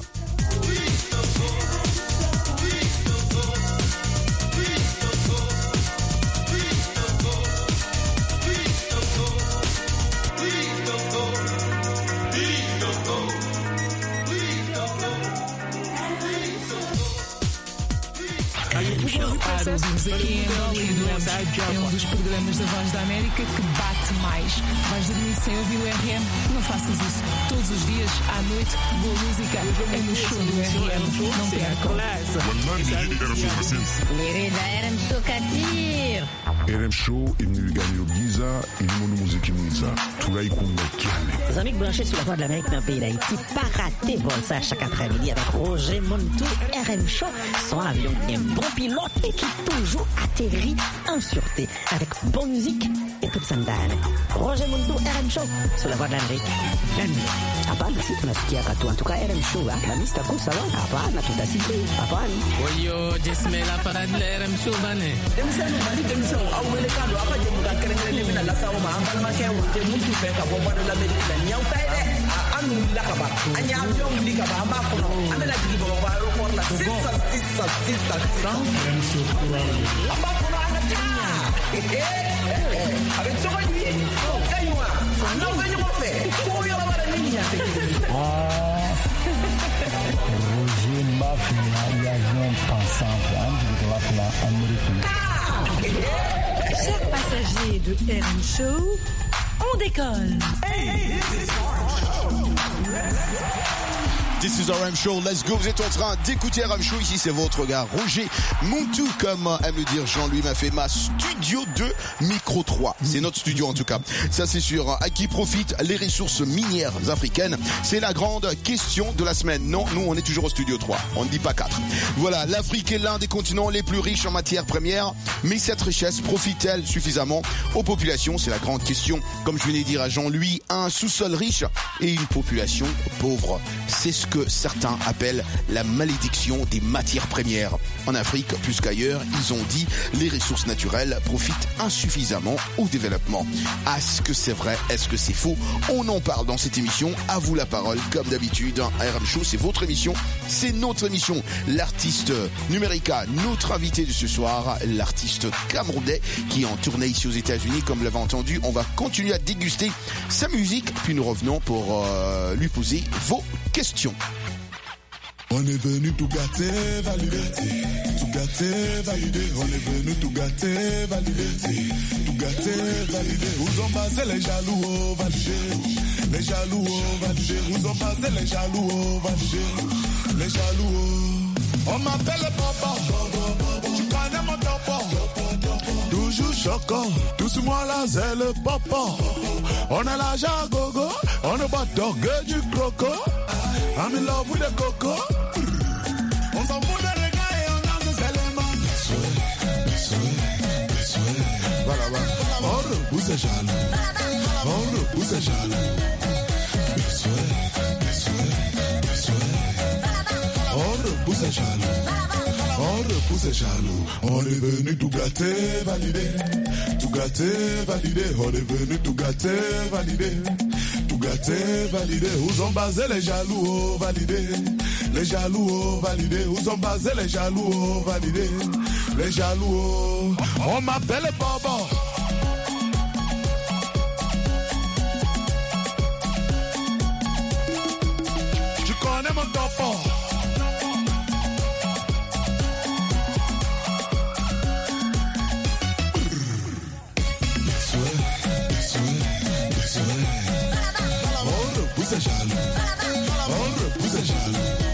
Ouvintes aqui em Hollywood é um dos programas da Voz da América que bate mais. Vais dormir sem ouvir o R M? Não faças isso. Todos os dias, à noite, boa música é no show do R M. Não percam. Lirida R M Show Katir. R M Show imnigani giza ilimono muziki mwiza tulaikunga kiale. Les amis branchés sur la Voix de l'Amérique dans le pays d'Haïti, pas rater vol ça chaque après-midi avec Roger Montou. R M Show, son avion est bon pilote et qui toujours atterrit en sûreté avec bonne musique et toute sandale. Roger Montou, R M Show sur la Voix de l'Amérique. Hapana, si tunasikia katu. En tout cas, R M Show, la mista kusa wa. Hapana, tutasikia. Hapana. Oyo, jesmela para de R M Show bane. Demisano mali demisano awele kando apa je muka kerengere mina la sawo ma ambal ma ke wote muntu fe ka bo de l'Amérique la nyaw tay de anu la ka ba anya avion li ka ba amba ko no amela digi bo ba aéroport la six six six six R M Show amba ko no ana tinya eh avec so lui kaywa non venyo mo fe ko yo la bara niña Roger Mafia, l'avion pensant de la Amérique. Chers passagers de R M Show, on décolle. This is R M Show, let's go. Vous êtes en train d'écouter R M Show. Ici, c'est votre gars Roger Montou, comme aime le dire Jean-Louis, m'a fait ma studio deux, micro trois. C'est notre studio en tout cas. Ça, c'est sûr. À qui profitent les ressources minières africaines? C'est la grande question de la semaine. Non, nous, on est toujours au studio trois. On ne dit pas quatre. Voilà, l'Afrique est l'un des continents les plus riches en matières premières. Mais cette richesse profite-t-elle suffisamment aux populations? C'est la grande question. Comme je venais de dire à Jean-Louis, un sous-sol riche et une population pauvre. C'est ce que que certains appellent la malédiction des matières premières. En Afrique, plus qu'ailleurs, ils ont dit les ressources naturelles profitent insuffisamment au développement. Est-ce que c'est vrai? Est-ce que c'est faux? On en parle dans cette émission. À vous la parole, comme d'habitude. R M Show, c'est votre émission, c'est notre émission. L'artiste Numérica, notre invité de ce soir, l'artiste camerounais qui est en tournée ici aux États-Unis, comme vous l'avez entendu. On va continuer à déguster sa musique, puis nous revenons pour euh, lui poser vos questions. On est venu tout gâter, valider, tout gâter, valider. On est venu tout gâter, valider, tout gâter, valider. Où ont passé les jaloux, oh, valider, les jaloux, oh, valider. Où ont passé les jaloux, oh, valider, les jaloux, oh. On m'appelle papa, tu connais mon papa. Toujours choquant, tout ce mois là c'est le papa. On a l'argent gogo, on ne bat d'orgueil du croco. I'm in love with the coco. On s'en fout de regard et on danse seulement. Voilà, voilà. On repousse les jaloux. On repousse les jaloux. On repousse les jaloux. On repousse les jaloux. On est venu tout gâter, valider. Tout gâter, valider. On est venu tout gâter, valider. Tout gâter, valider. Où ont basé les jaloux, oh, valider. Les jaloux, oh, valider. Où ont basé les jaloux, oh, valider. Les jaloux, oh. On m'appelle Baba. Tu connais mon topo. On repousse les jaloux. On repousse les jaloux.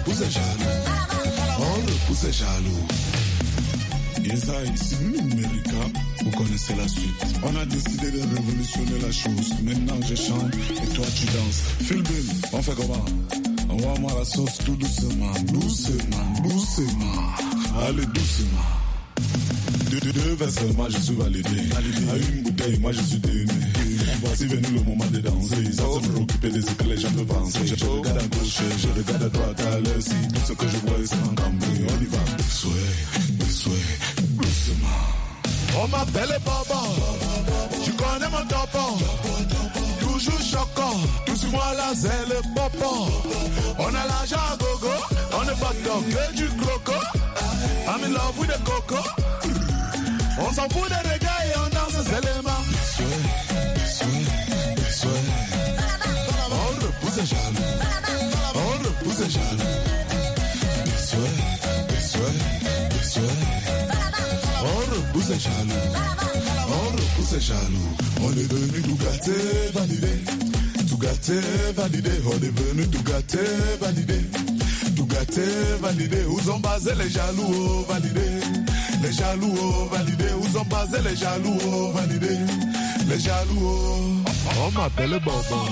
repousse est jaloux. On repousse est jaloux. Yesa ici, Numérica, vous connaissez la suite. On a décidé de révolutionner la chose. Maintenant je chante et toi tu danses. Phil Bill, on fait comment? Envoie-moi la sauce tout doucement, doucement, doucement. Allez doucement. Deux, deux, deux vers seulement je suis validé. À une bouteille, moi je suis démé. Voici venu le moment de danser. Sans se préoccuper de ce que les gens peuvent penser. Je regarde à gauche, je regarde à droite, à l'heure. Si tout ce que je vois c'est un cambré, on y va. Souhait, souhait, doucement. On m'appelle Baba. Tu connais mon topo. Toujours choquant. Tout sur moi là c'est le popo. On a l'argent à gogo. On n'est pas tant que du croco. I'm in love with the coco. On s'en fout des reggae et on danse seulement. Souhait, souhait, souhait. On repousse les jaloux. On repousse les jaloux. Souhait, souhait, souhait. On repousse les jaloux. On repousse les jaloux. On est venu tout gâter, valider. Tout gâter, valider. On est venu tout gâter, valider. Tout gâter, valider. Où ont basé les jaloux, oh, valider. Les jaloux, oh, validés, où sont basés les jaloux, oh, validés. Les jaloux, oh. On m'appelle Bobo.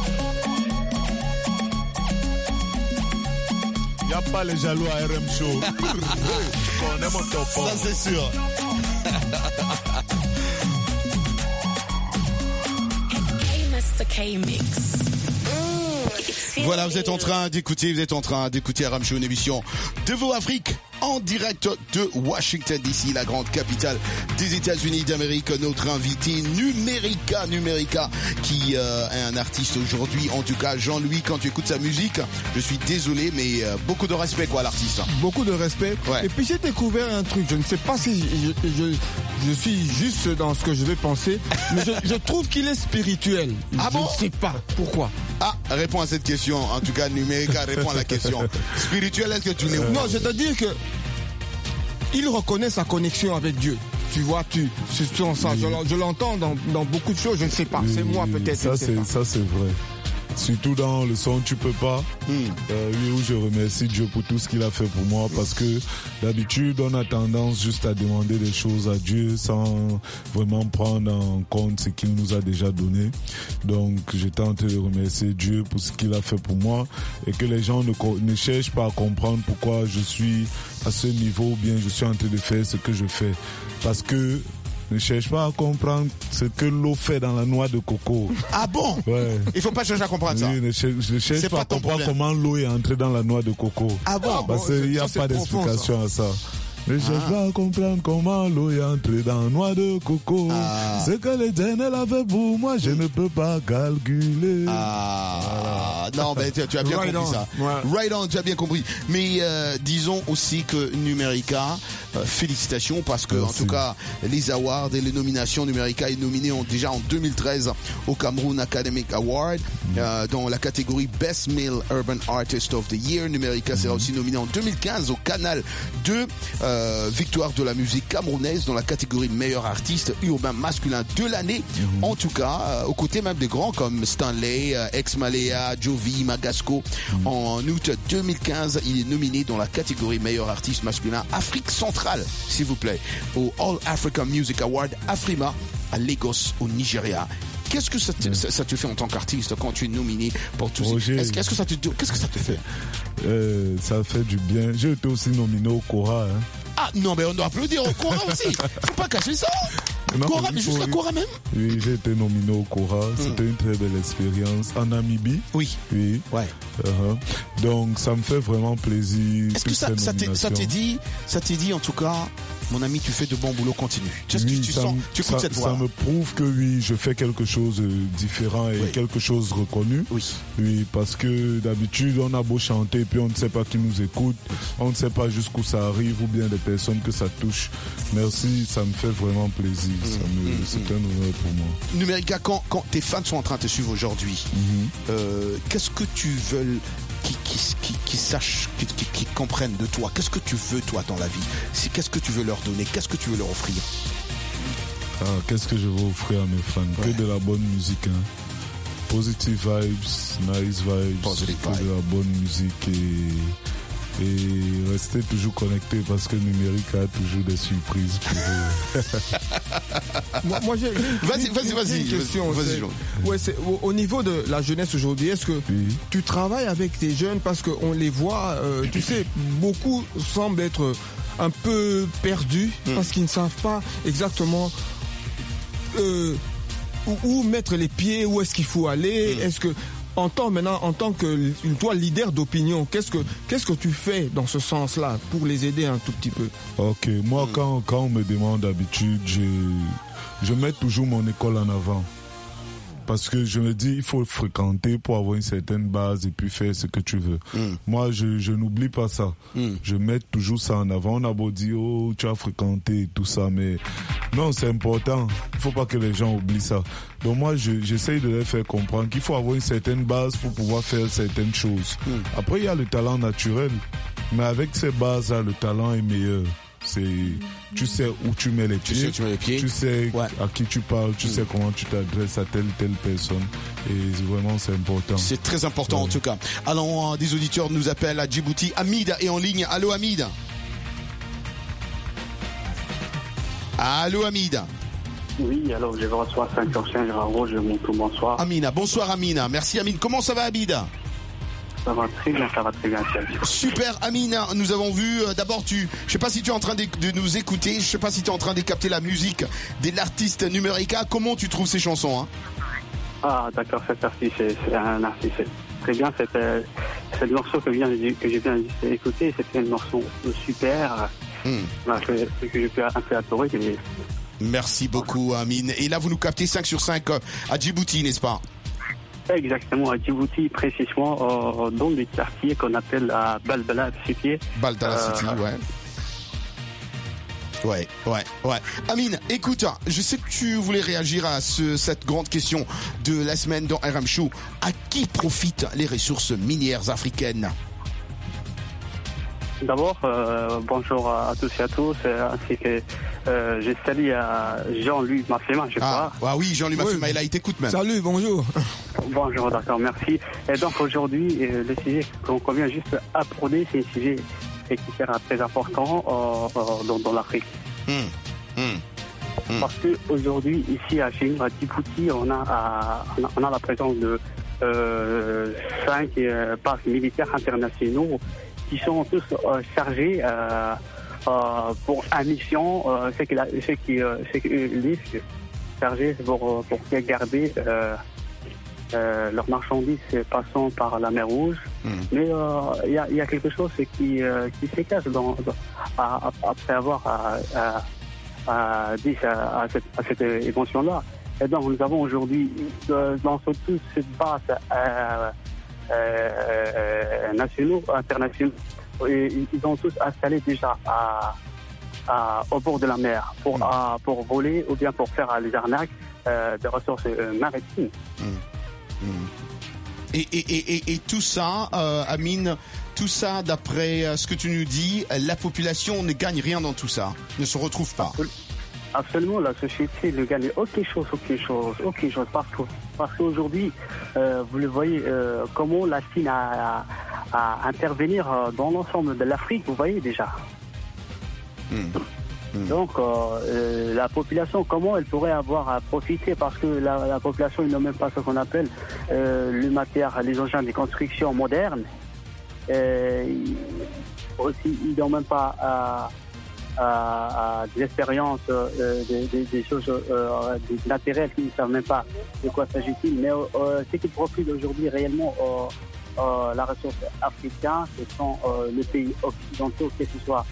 Y'a pas les jaloux à R M Show. On est mon top. Ça, c'est sûr. K-Master K-Mix. Voilà, vous êtes en train d'écouter, vous êtes en train d'écouter R M Show, une émission de vos Afrique. En direct de Washington D C, la grande capitale des États-Unis d'Amérique, notre invité Numérica, Numérica, qui euh, est un artiste aujourd'hui. En tout cas, Jean-Louis, quand tu écoutes sa musique, je suis désolé, mais euh, beaucoup de respect, quoi, l'artiste. Beaucoup de respect. Ouais. Et puis j'ai découvert un truc. Je ne sais pas si je, je, je suis juste dans ce que je vais penser, mais je, je trouve qu'il est spirituel. Ah je bon? ne sais pas pourquoi. Ah, réponds à cette question. En tout cas, Numérica répond à la question. Spirituel, est-ce que tu l'es? Non, je te dis que il reconnaît sa connexion avec Dieu. Tu vois, tu, c'est ça. Oui. Je, je l'entends dans, dans beaucoup de choses. Je ne sais pas. Oui, c'est moi peut-être. Ça, c'est, ça, c'est vrai. Surtout dans le son Tu peux pas, mm. euh, oui, où je remercie Dieu pour tout ce qu'il a fait pour moi, parce que d'habitude on a tendance juste à demander des choses à Dieu sans vraiment prendre en compte ce qu'il nous a déjà donné. Donc j'ai tenté de remercier Dieu pour ce qu'il a fait pour moi, et que les gens ne, ne cherchent pas à comprendre pourquoi je suis à ce niveau, ou bien je suis en train de faire ce que je fais, parce que ne cherche pas à comprendre ce que l'eau fait dans la noix de coco. Ah bon? Ouais. Il faut pas chercher à comprendre ça. Oui, ne cherche, ne cherche pas, pas à comprendre problème. Comment l'eau est entrée dans la noix de coco. Ah bon? Parce qu'il n'y a pas d'explication à ça. Ne cherche ah. pas à comprendre comment l'eau est entrée dans la noix de coco. Ah. Ce que l'Éternel a fait pour moi, je ne peux pas calculer. Ah. Voilà. Non, mais tu, tu as bien right compris on. ça. Ouais. Right on, tu as bien compris. Mais euh, disons aussi que Numérica, euh, félicitations, parce que Merci. en tout cas, les awards et les nominations, Numérica est nominé en, déjà en deux mille treize au Cameroun Academic Award, mm. euh, dans la catégorie Best Male Urban Artist of the Year. Numérica mm. sera aussi nominé en deux mille quinze au Canal deux. Euh, victoire de la musique camerounaise dans la catégorie meilleur artiste urbain masculin de l'année. Mmh. En tout cas, euh, aux côtés même des grands comme Stanley, euh, Ex Malea, Jovi, Magasco. Mmh. En août deux mille quinze, il est nominé dans la catégorie meilleur artiste masculin Afrique centrale, s'il vous plaît, au All Africa Music Award Afrima à Lagos, au Nigeria. Qu'est-ce que ça te, ça, ça te fait en tant qu'artiste quand tu es nominé pour tous ces... Est-ce, est-ce que ça te, qu'est-ce que ça te fait? euh, Ça fait du bien. J'ai été aussi nominé au Cora. Hein. Ah non, mais on doit applaudir au Cora aussi. Faut pas cacher ça. Non, Cora, mais juste la Cora même. Oui, j'ai été nominé au Cora. Mm. C'était une très belle expérience en Namibie. Oui. Oui. Ouais. Uh-huh. Donc ça me fait vraiment plaisir. Est-ce que ça, ça, t'est, ça t'est dit, ça t'est dit en tout cas, mon ami, tu fais de bon boulot, continue. Tu sais ce oui, que tu sens, me, tu écoutes ça, cette voix. Ça me prouve que oui, je fais quelque chose de différent et oui. quelque chose de reconnu. Oui. Oui, parce que d'habitude, on a beau chanter et puis on ne sait pas qui nous écoute, on ne sait pas jusqu'où ça arrive ou bien des personnes que ça touche. Merci, ça me fait vraiment plaisir. Mmh, ça me, mmh, c'est mmh. un honneur pour moi. Numérica, quand, quand tes fans sont en train de te suivre aujourd'hui, mmh. euh, qu'est-ce que tu veux Qui, qui, qui, qui sachent, qui, qui, qui comprennent de toi? Qu'est-ce que tu veux, toi, dans la vie? C'est, qu'est-ce que tu veux leur donner? Qu'est-ce que tu veux leur offrir? Ah, qu'est-ce que je veux offrir à mes fans? Ouais. Que de la bonne musique, hein. Positive vibes, nice vibes, Positive que vibe. de la bonne musique et et restez toujours connectés parce que numérique a toujours des surprises pour vous. moi, moi j'ai vas-y, vas-y, vas-y, une question. Vas-y, c'est, ouais, c'est, au, au niveau de la jeunesse aujourd'hui, est-ce que oui. tu travailles avec des jeunes parce qu'on les voit, euh, tu sais, beaucoup semblent être un peu perdus mm. parce qu'ils ne savent pas exactement euh, où, où mettre les pieds, où est-ce qu'il faut aller, mm. est-ce que En tant, maintenant, en tant que toi, leader d'opinion, qu'est-ce que, qu'est-ce que tu fais dans ce sens-là pour les aider un tout petit peu? Ok, moi, mmh. quand, quand on me demande d'habitude, je, je mets toujours mon école en avant. Parce que je me dis, il faut fréquenter pour avoir une certaine base et puis faire ce que tu veux. Mm. Moi, je, je n'oublie pas ça. Mm. Je mets toujours ça en avant. On a beau dire, oh, tu as fréquenté et tout ça, mais non, c'est important. Il faut pas que les gens oublient ça. Donc moi, je, j'essaye de leur faire comprendre qu'il faut avoir une certaine base pour pouvoir faire certaines choses. Mm. Après, il y a le talent naturel. Mais avec ces bases-là, le talent est meilleur. C'est, tu sais où tu mets les pieds, tu sais, tu, mets les pieds. tu sais ouais. à qui tu parles, tu mmh. sais comment tu t'adresses à telle telle personne, et vraiment c'est important. C'est très important ouais. en tout cas. Alors, des auditeurs nous appellent à Djibouti. Hamid est en ligne. Allô Hamid. Allô Hamid. Oui, alors je vous reçois cinq sur cinq, je monte tout bonsoir. Amina, bonsoir Amina. Merci Amine. Comment ça va Hamid? Ça va très bien, ça va très bien. Super Amina, nous avons vu, euh, d'abord tu, je sais pas si tu es en train de, de nous écouter, je sais pas si tu es en train de capter la musique de l'artiste Numérica, comment tu trouves ces chansons hein? Ah d'accord, cet artiste, c'est, c'est un artiste très bien, c'est, euh, c'est le morceau que, vient, que je viens d'écouter, c'était un morceau super, mm. bah, que, que j'ai pu un peu adorer. Et... Merci beaucoup Amine, et là vous nous captez cinq sur cinq à Djibouti, n'est-ce pas? Exactement, à Djibouti, précisément euh, dans les quartiers qu'on appelle à Balbala City. Balbala euh, City, ouais. Ouais, ouais, ouais. Amine, écoute, je sais que tu voulais réagir à ce, cette grande question de la semaine dans R M Show. À qui profitent les ressources minières africaines? D'abord, euh, bonjour à tous et à tous, ainsi que euh, je salue à Jean-Louis Mafema, je ah, crois. Ah oui, Jean-Louis Mafema, oui. Là, il t'écoute même. Salut, bonjour. Bonjour, d'accord, merci. Et donc aujourd'hui, euh, le sujet qu'on vient juste aborder, c'est un sujet qui sera très important euh, euh, dans, dans l'Afrique. Mmh. Mmh. Mmh. Parce qu'aujourd'hui, ici à Chine, à Djibouti, on a, à, on a, on a la présence de euh, cinq euh, bases militaires internationaux qui sont tous euh, chargés euh, euh, pour une mission, euh, c'est qu'ils c'est qui, euh, disent chargés pour, pour garder euh, euh, leurs marchandises passant par la mer Rouge. Mmh. Mais il euh, y, a, y a quelque chose qui, euh, qui se cache dans, dans, à, après avoir à, à, à dit à, à cette, à cette émotion-là. Et donc nous avons aujourd'hui dans toute cette base euh, Euh, euh, nationaux, internationaux, et ils ont tous installé déjà à, à, au bord de la mer pour, mmh. à, pour voler ou bien pour faire les arnaques euh, de ressources euh, maritimes. Mmh. Mmh. Et, et, et, et tout ça, euh, Amine, tout ça, d'après ce que tu nous dis, la population ne gagne rien dans tout ça, ne se retrouve pas. Absolument, la société ne gagne aucune chose, aucune chose, aucune chose, parce que parce qu'aujourd'hui, euh, vous le voyez, euh, comment la Chine a, à intervenir dans l'ensemble de l'Afrique, vous voyez déjà. Mmh. Mmh. Donc, euh, la population, comment elle pourrait avoir à profiter, parce que la, la population, ils n'ont même pas ce qu'on appelle euh, le matériel, les engins de construction modernes. Euh, aussi, ils n'ont même pas à, à, à des expériences, euh, des, des, des choses, euh, des matériels qu'ils ne savent même pas de quoi s'agit-il. Mais euh, ce qui profite aujourd'hui réellement euh, euh, la ressource africaine, ce sont euh, les pays occidentaux, que ce soit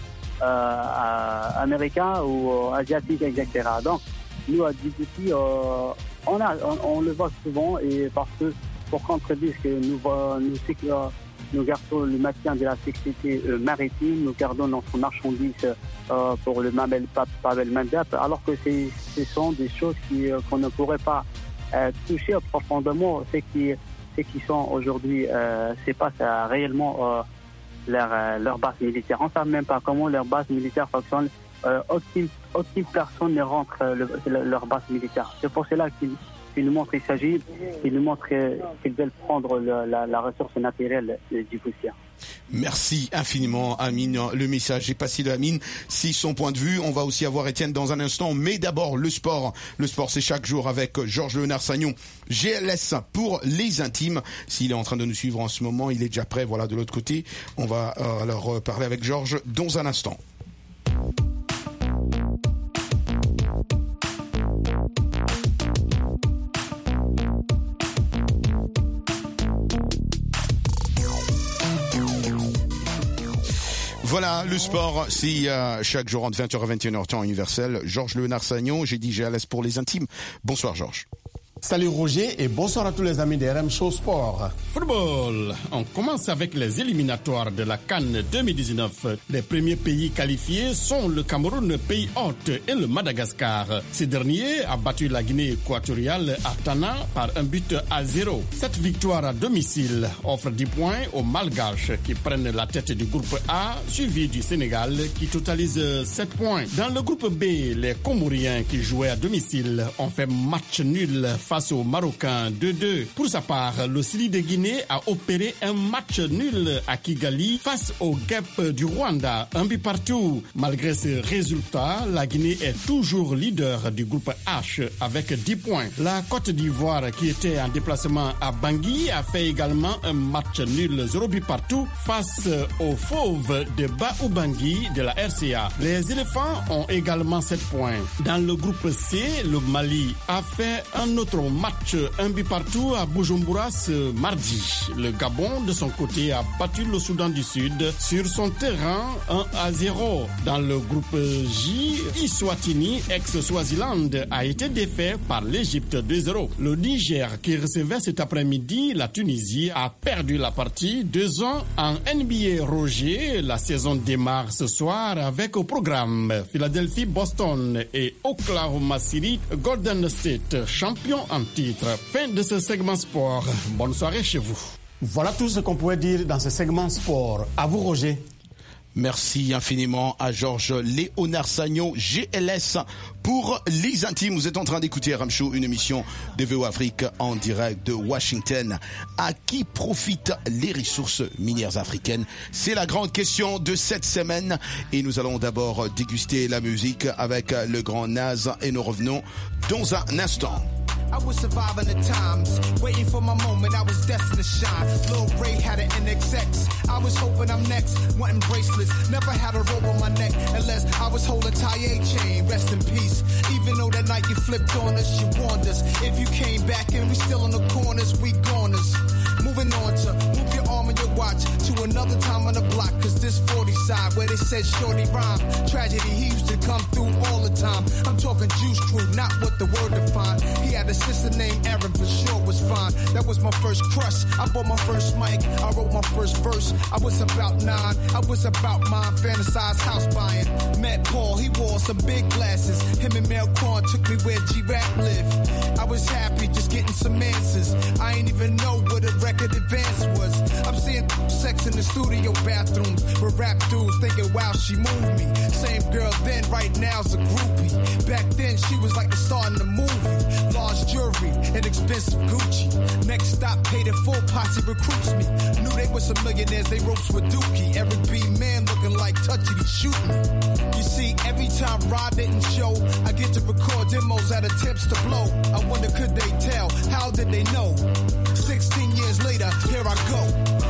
euh, américains ou euh, asiatiques, et cetera. Donc, nous à Djibouti, euh, on, a, on, on le voit souvent, et parce que pour contredire que nous, nous, nous, nous gardons le maintien de la sécurité euh, maritime, nous gardons notre marchandise euh, pour le Mabel Pavel Mandap, alors que ce sont des choses qui, euh, qu'on ne pourrait pas euh, toucher profondément. Ce qui, ce qui sont aujourd'hui, euh, c'est pas ça, réellement euh, leur, euh, leur base militaire. On ne sait même pas comment leur base militaire fonctionne. Euh, aucune, aucune personne ne rentre euh, le, le, leur base militaire. C'est pour cela qu'ils il nous montre qu'il s'agit, il nous montre qu'ils veulent prendre le, la, la ressource naturelle djiboutienne. Merci infiniment, Amine. Le message est passé de Amine. C'est son point de vue. On va aussi avoir Étienne dans un instant. Mais d'abord, le sport. Le sport, c'est chaque jour avec Georges Léonard-Sagnon, G L S pour les intimes. S'il est en train de nous suivre en ce moment, il est déjà prêt. Voilà, de l'autre côté. On va euh, alors parler avec Georges dans un instant. Voilà, le sport, c'est euh, chaque jour entre vingt heures et vingt et une heures temps universel. Georges Léonard-Sagnon, j'ai dit G L S pour les intimes. Bonsoir Georges. Salut Roger et bonsoir à tous les amis de R M Show Sport. Football, on commence avec les éliminatoires de la CAN deux mille dix-neuf. Les premiers pays qualifiés sont le Cameroun, pays hôte, et le Madagascar. Ce dernier a battu la Guinée équatoriale à Tana par un but à zéro. Cette victoire à domicile offre dix points aux Malgaches qui prennent la tête du groupe A, suivi du Sénégal qui totalise sept points. Dans le groupe B, les Comoriens qui jouaient à domicile ont fait match nul face aux Marocains deux deux. Pour sa part, le Sili de Guinée a opéré un match nul à Kigali face au Guêpes du Rwanda, un but partout. Malgré ce résultat, la Guinée est toujours leader du groupe H avec dix points. La Côte d'Ivoire, qui était en déplacement à Bangui, a fait également un match nul zéro but partout face aux Fauves de Baoubangui de la R C A. Les éléphants ont également sept points. Dans le groupe C, le Mali a fait un autre match un but partout à Bujumbura ce mardi. Le Gabon, de son côté, a battu le Soudan du Sud sur son terrain un à zéro. Dans le groupe J, Eswatini, ex-Swaziland, a été défait par l'Égypte deux zéro. Le Niger, qui recevait cet après-midi la Tunisie, a perdu la partie deux ans en N B A. Roger, la saison démarre ce soir avec au programme Philadelphie, Boston et Oklahoma City, Golden State, champion en titre. Fin de ce segment sport. Bonne soirée chez vous. Voilà tout ce qu'on pouvait dire dans ce segment sport. À vous Roger. Merci infiniment à Georges Léonard-Sagnon, G L S pour les intimes. Vous êtes en train d'écouter R M Show, une émission de V O Afrique en direct de Washington. À qui profitent les ressources minières africaines? C'est la grande question de cette semaine. Et nous allons d'abord déguster la musique avec le grand Naz et nous revenons dans un instant. I was surviving the times, waiting for my moment, I was destined to shine. Lil Ray had an N X X, I was hoping I'm next, wanting bracelets, never had a rope on my neck, unless I was holding Taye chain, rest in peace. Even though that night you flipped on us, you warned us. If you came back and we still in the corners, we goners. Moving on to move your arm and your watch to another time on the block, cause this forty side where they said shorty rhyme. Tragedy, he used to come through all the time. I'm talking Juice Crew, not what the word defined. He had a sister named Erin, for sure was fine. That was my first crush. I bought my first mic, I wrote my first verse. I was about nine, I was about mine, fantasized house buying. Met Paul, he wore some big glasses. Him and Mel Korn took me where G-Rap lived. I was happy just getting some answers. I ain't even know what a record advance was. I'm seeing sex in the studio bathrooms with rap dudes thinking, wow, she moved me. Same girl then, right now's a groupie. Back then, she was like the star in the movie. Large jewelry and expensive Gucci. Next stop, paid in full, posse recruits me. Knew they were some millionaires, they ropes with Dookie. Every B man looking like Touchy, he shooting me. You see, every time Rod didn't show, I get to record demos at attempts to blow. I wonder, could they tell? How did they know? sixteen years later, here I go.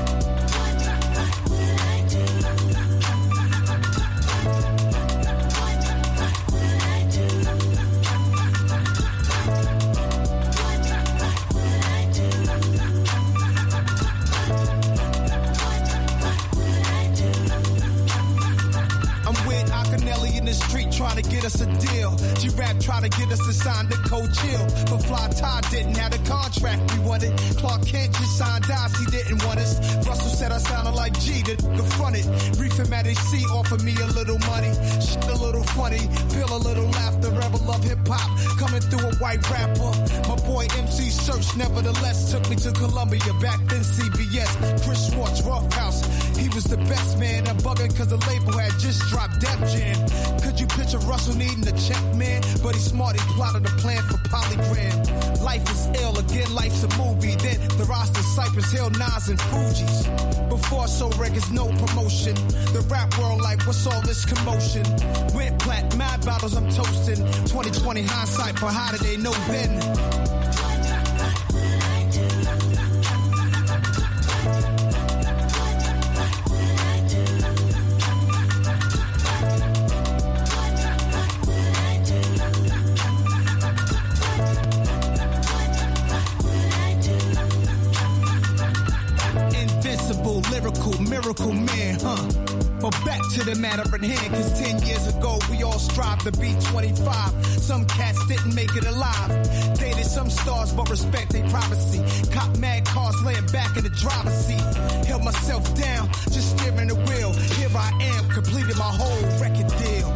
The street trying to get us a deal. G-Rap trying to get us to sign the code chill. But Fly Todd didn't have the contract we wanted. Clark Kent just signed Dice, he didn't want us. Russell said I sounded like G, the confronted. Reef him at H C, offered me a little money. Shit a little funny, feel a little laughter. Rebel love hip-hop, coming through a white rapper. My boy M C Search nevertheless took me to Columbia. Back then C B S, Chris Schwartz, Rough House. He was was the best man. I'm bugging cause the label had just dropped Def Jam. Could you picture Russell needing a check, man? But he's smart, he plotted a plan for Polygram. Life is ill, again life's a movie. Then the roster Cypress Hill, Nas and Fugees. Before so records, no promotion. The rap world like, what's all this commotion? Went plat, mad battles I'm toasting. twenty twenty hindsight, but how did they know then? Lyrical, miracle man, huh? But back to the matter at hand, cause ten years ago we all strived to be twenty-five. Some cats didn't make it alive. Dated some stars but respect their privacy. Cop mad cars laying back in the driver's seat. Held myself down, just steering the wheel. Here I am, completed my whole record deal.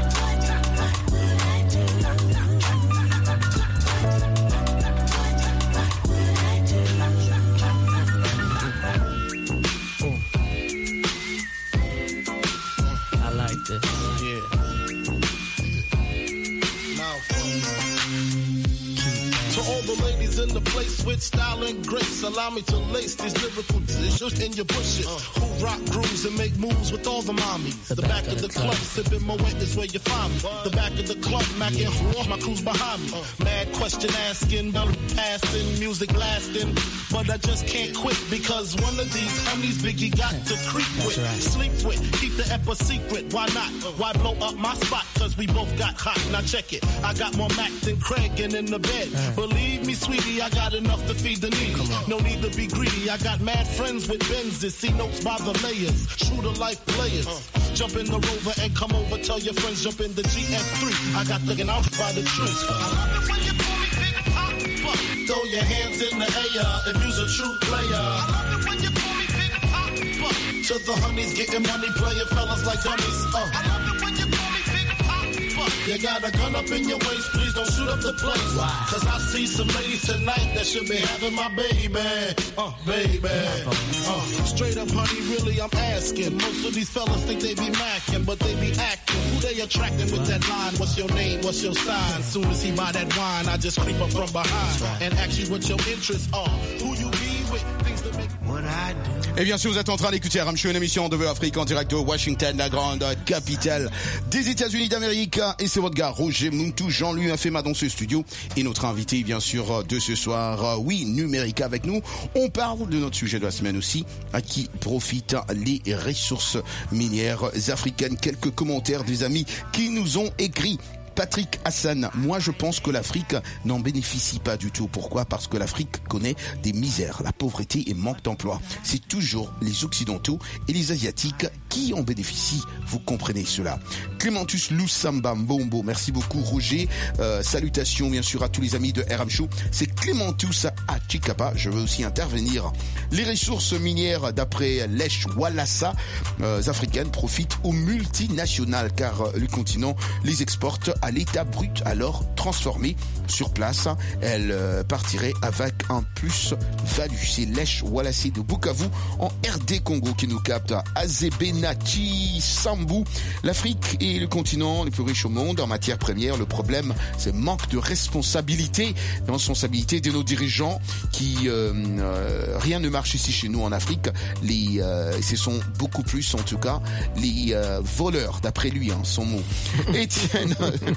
In the place with style and grace, allow me to lace these lyrical dishes in your bushes. Uh. Who rock grooves and make moves with all the mommies. The, the back, back of the, the club, sipping my wet is where you find me. What? The back of the club, macking uh. my crew's behind me. Uh. Mad question asking, passing, music blasting, but I just can't quit because one of these homies Biggie got to creep with, right. Sleep with, keep the ep a secret. Why not? Uh. Why blow up my spot? Cause we both got hot. Now check it. I got more Mac than Craig and in the bed. Uh. Believe me, sweetie, I got enough to feed the needy. No need to be greedy. I got mad friends with Benzes. See notes by the layers. True to life players. Uh. Jump in the Rover and come over. Tell your friends jump in the G F three. I got the out by the trees. I love it when you call me Big Papa. Throw your hands in the air if you's a true player. I love it when you call me Big Papa. To the honeys getting money, playing fellas like dummies. Uh. I love it when you call me Big Papa. You got a gun up in your waist, please don't shoot up the place. Wow. Cause I see some ladies tonight that should be having my baby. Uh, baby. Uh, straight up, honey, really, I'm asking. Most of these fellas think they be macking, but they be acting. Who they attracting with that line? What's your name? What's your sign? Soon as he buy that wine, I just creep up from behind and ask you what your interests are. Who you be with? Things that make what I do. Et bien sûr, vous êtes en train d'écouter R M Show, une émission de Afrique en direct de Washington, la grande capitale des États-Unis d'Amérique. Et c'est votre gars Roger Muntu, Jean-Louis Infema dans ce studio. Et notre invité, bien sûr, de ce soir, oui, Numérica avec nous. On parle de notre sujet de la semaine aussi, à qui profitent les ressources minières africaines. Quelques commentaires des amis qui nous ont écrit. Patrick Hassan, moi je pense que l'Afrique n'en bénéficie pas du tout. Pourquoi ? Parce que l'Afrique connaît des misères, la pauvreté et manque d'emploi. C'est toujours les Occidentaux et les Asiatiques qui en bénéficient. Vous comprenez cela. Clémentus Loussamba Mbombo, merci beaucoup Roger. Euh, salutations bien sûr à tous les amis de R M Show. C'est Clémentus à Chikapa. Je veux aussi intervenir. Les ressources minières d'après Lech Walasa euh, africaines profitent aux multinationales car euh, le continent les exporte à l'état brut, alors transformé sur place. Elle euh, partirait avec un plus-value. C'est Lech Walasa de Bukavu en R D Congo qui nous capte. Azebenachi Sambou. L'Afrique est le continent le plus riche au monde en matière première. Le problème, c'est manque de responsabilité, de responsabilité de nos dirigeants qui euh, euh, rien ne marche ici chez nous en Afrique. Les, euh, ce sont beaucoup plus en tout cas les euh, voleurs, d'après lui, hein, son mot. Étienne,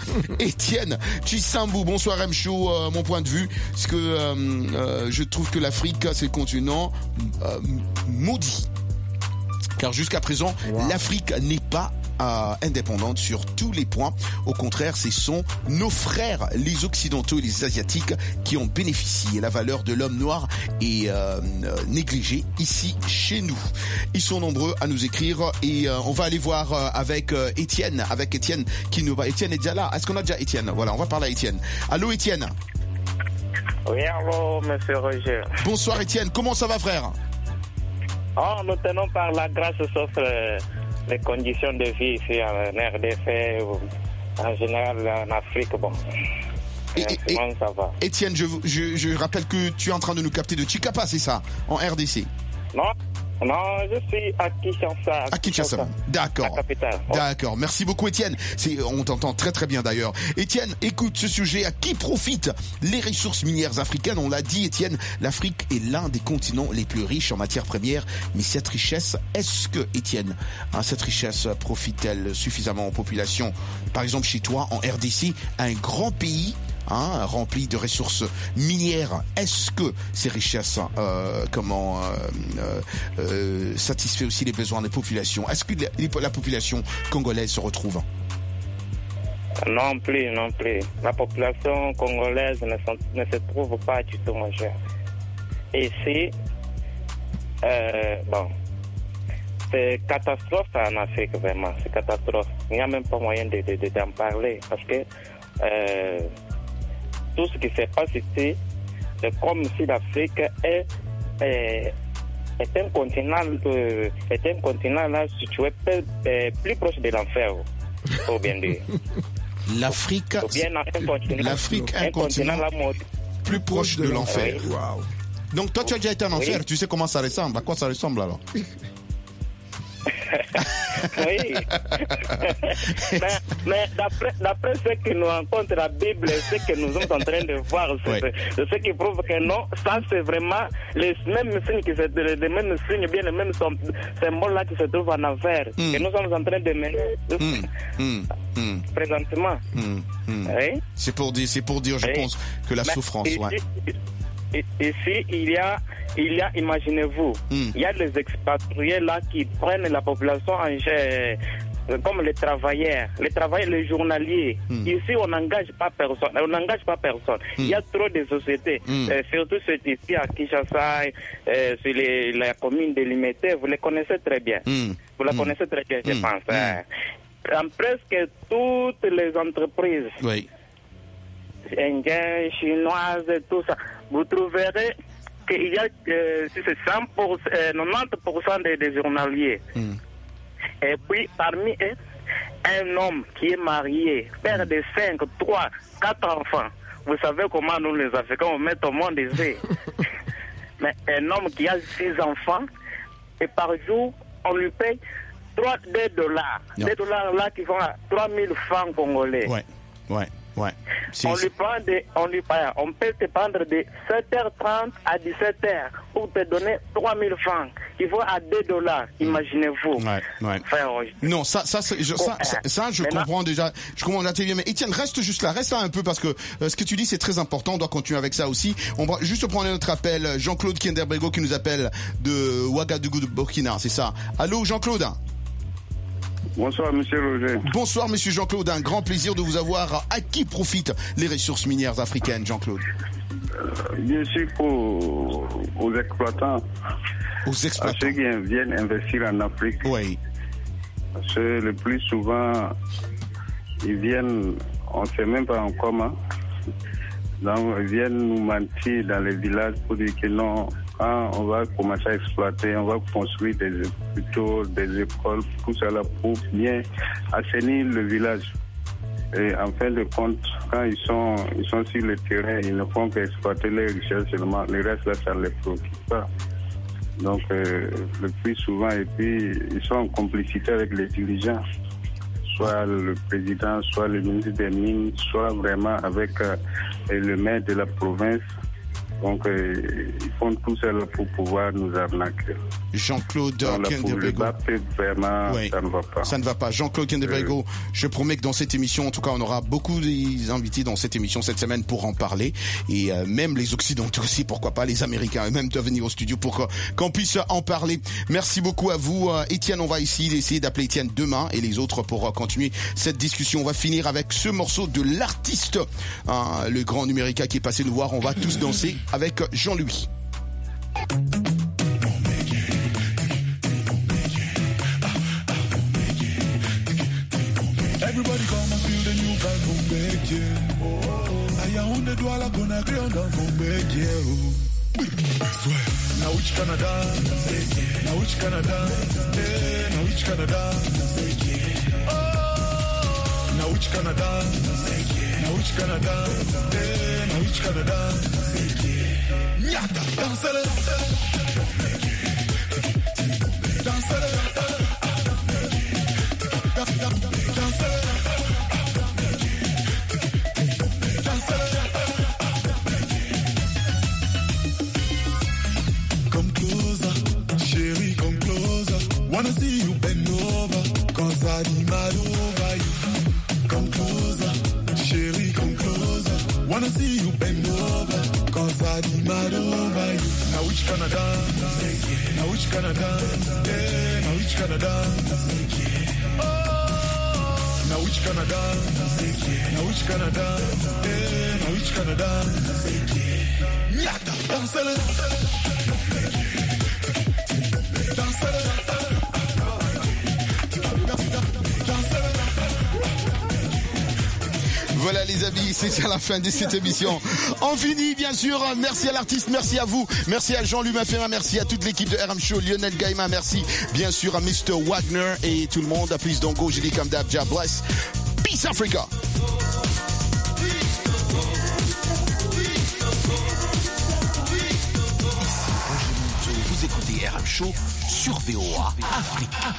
Étienne Chisambou, bonsoir M Show, euh, mon point de vue, parce que euh, euh, je trouve que l'Afrique, c'est le continent euh, maudit. Car jusqu'à présent, wow. l'Afrique n'est pas euh, indépendante sur tous les points. Au contraire, ce sont nos frères, les Occidentaux et les Asiatiques, qui ont bénéficié. La valeur de l'homme noir est euh, négligée ici, chez nous. Ils sont nombreux à nous écrire et euh, on va aller voir euh, avec euh, Étienne, avec Étienne qui nous va. Étienne est déjà là. Est-ce qu'on a déjà Étienne ? Voilà, on va parler à Étienne. Allô Étienne ? Oui, allô, monsieur Roger. Bonsoir Étienne, comment ça va frère ? Oh, nous tenons par la grâce sauf euh, les conditions de vie ici en R D C, en général en Afrique, bon. Et, et, et, ça va. Étienne, je, je, je rappelle que tu es en train de nous capter de Chikapa, c'est ça, en R D C ? Non, Non, je suis à Kinshasa. À Kinshasa, d'accord. La capitale. D'accord, merci beaucoup Étienne. C'est, on t'entend très très bien d'ailleurs. Étienne, écoute ce sujet, à qui profitent les ressources minières africaines? On l'a dit Étienne, l'Afrique est l'un des continents les plus riches en matières premières, mais cette richesse, est-ce que Étienne, hein, cette richesse profite-t-elle suffisamment aux populations? Par exemple chez toi, en R D C, un grand pays Hein, rempli de ressources minières. Est-ce que ces richesses, euh, comment euh, euh, euh, satisfait aussi les besoins des populations? Est-ce que la, la population congolaise se retrouve? Non plus, non plus. La population congolaise ne, sont, ne se trouve pas du tout, mon cher. Ici, euh, bon, c'est catastrophe en Afrique, vraiment. C'est catastrophe. Il n'y a même pas moyen de, de, de, d'en parler parce que euh, tout ce qui se passe ici, c'est comme si l'Afrique est, est, est un continent, euh, est un continent là situé plus, euh, plus proche de l'enfer, faut bien dire. L'Afrique, bien un continent, l'Afrique, un, un continent, continent plus proche de l'enfer. Oui. Wow. Donc toi, tu as déjà été en enfer, oui. Tu sais comment ça ressemble, à quoi ça ressemble alors? Oui. mais mais d'après, d'après ce que nous rencontre la Bible, ce que nous sommes en train de voir, c'est, oui. c'est ce qui prouve que non, ça c'est vraiment les mêmes signes, qui se, les, les mêmes signes, bien les mêmes symboles-là qui se trouvent en enfer, mm. que nous sommes en train de mener mm. Mm. Mm. présentement. Mm. Mm. Oui? C'est pour dire, c'est pour dire, je oui. pense, que la mais souffrance. Ici, ouais. ici, il y a Il y a, imaginez-vous, mm. il y a des expatriés là qui prennent la population en jeu, comme les travailleurs, les travailleurs, les journaliers. Mm. Ici, on n'engage pas personne. On n'engage pas personne. Mm. Il y a trop de sociétés, mm. euh, surtout ceux ici à Kinshasa, euh, sur les, la commune délimitée. Vous les connaissez très bien. Mm. Vous la mm. connaissez très bien, je mm. pense. Mm. Hein. Dans presque toutes les entreprises, oui. indiennes, chinoises, tout ça, vous trouverez qu'il y a euh, si c'est cent pour cent, euh, quatre-vingt-dix pour cent des, des journaliers. Mm. Et puis, parmi eux, un homme qui est marié, père de cinq, trois, quatre enfants. Vous savez comment nous, les Africains, on met au monde ici. Mais un homme qui a six enfants, et par jour, on lui paye trois dollars. Des dollars là qui vont à trois mille francs congolais. Ouais, ouais. Ouais. On lui prend des, on lui on peut te prendre de sept heures trente à dix-sept heures pour te donner trois mille francs. Il faut à deux dollars, imaginez-vous. Ouais, ouais. Enfin, non, ça, ça, je, ça, ça, ça, je Maintenant, comprends déjà. Je comprends la télé, mais Étienne, reste juste là, reste là un peu parce que euh, ce que tu dis, c'est très important. On doit continuer avec ça aussi. On va juste prendre notre appel. Jean-Claude Kenderbrego qui nous appelle de Ouagadougou de Burkina, c'est ça. Allô, Jean-Claude? Bonsoir, monsieur Roger. Bonsoir, monsieur Jean-Claude. Un grand plaisir de vous avoir. À qui profitent les ressources minières africaines, Jean-Claude? euh, Bien sûr, aux, aux exploitants. Aux exploitants. À ceux qui viennent investir en Afrique. Oui. Parce que le plus souvent, ils viennent, on ne sait même pas en comment. Donc, ils viennent nous mentir dans les villages pour dire que non. Quand on va commencer à exploiter, on va construire des hôpitaux, des écoles, tout ça là pour bien assainir le village. Et en fin de compte, quand ils sont, ils sont sur le terrain, ils ne font qu'exploiter les richesses seulement. Le reste là, ça ne les préoccupe pas. Donc, euh, le plus souvent, et puis, ils sont en complicité avec les dirigeants. Soit le président, soit le ministre des Mines, soit vraiment avec euh, le maire de la province. Donc, euh, ils font tout ça pour pouvoir nous arnaquer. Jean-Claude Kenderbrego. Vraiment, oui. Ça ne va pas. Ça ne va pas. Jean-Claude Kenderbrego, euh... je promets que dans cette émission, en tout cas, on aura beaucoup d'invités dans cette émission cette semaine pour en parler. Et euh, même les Occidentaux aussi, pourquoi pas, les Américains eux-mêmes doivent venir au studio pour euh, qu'on puisse en parler. Merci beaucoup à vous. Euh, Étienne, on va ici essayer d'appeler Étienne demain et les autres pour euh, continuer cette discussion. On va finir avec ce morceau de l'artiste, hein, le grand numérica qui est passé nous voir. On va tous danser avec Jean-Louis. Everybody come and feel the new vibe from Becky. I am the Douala gonna ground down from Becky. Swear. Now which Canada? Now which Canada? Now which Canada? Now which Canada? Now which Canada? Now which Canada? Nyata, dansez-le. Come closer, chérie, come closer. Wanna see you bend over, cause I demand over you. Come closer, chérie, come closer. Wanna see you bend over, cause I demand over you. Now which kind of dance? Now which kind of dance? Yeah, now which kind of dance? Oh, now which kind of dance? Now which kind of dance? Yeah, now which kind of dance? Yata, dance it. Voilà les amis, c'est à la fin de cette émission. On finit bien sûr, merci à l'artiste, merci à vous, merci à Jean-Luc Maffera, merci à toute l'équipe de R M Show, Lionel Gaïma, merci bien sûr à mister Wagner et tout le monde, à plus d'Ongo, j'ai dit comme d'hab, God bless. Peace Africa. Vous écoutez R M Show sur V O A Afrique.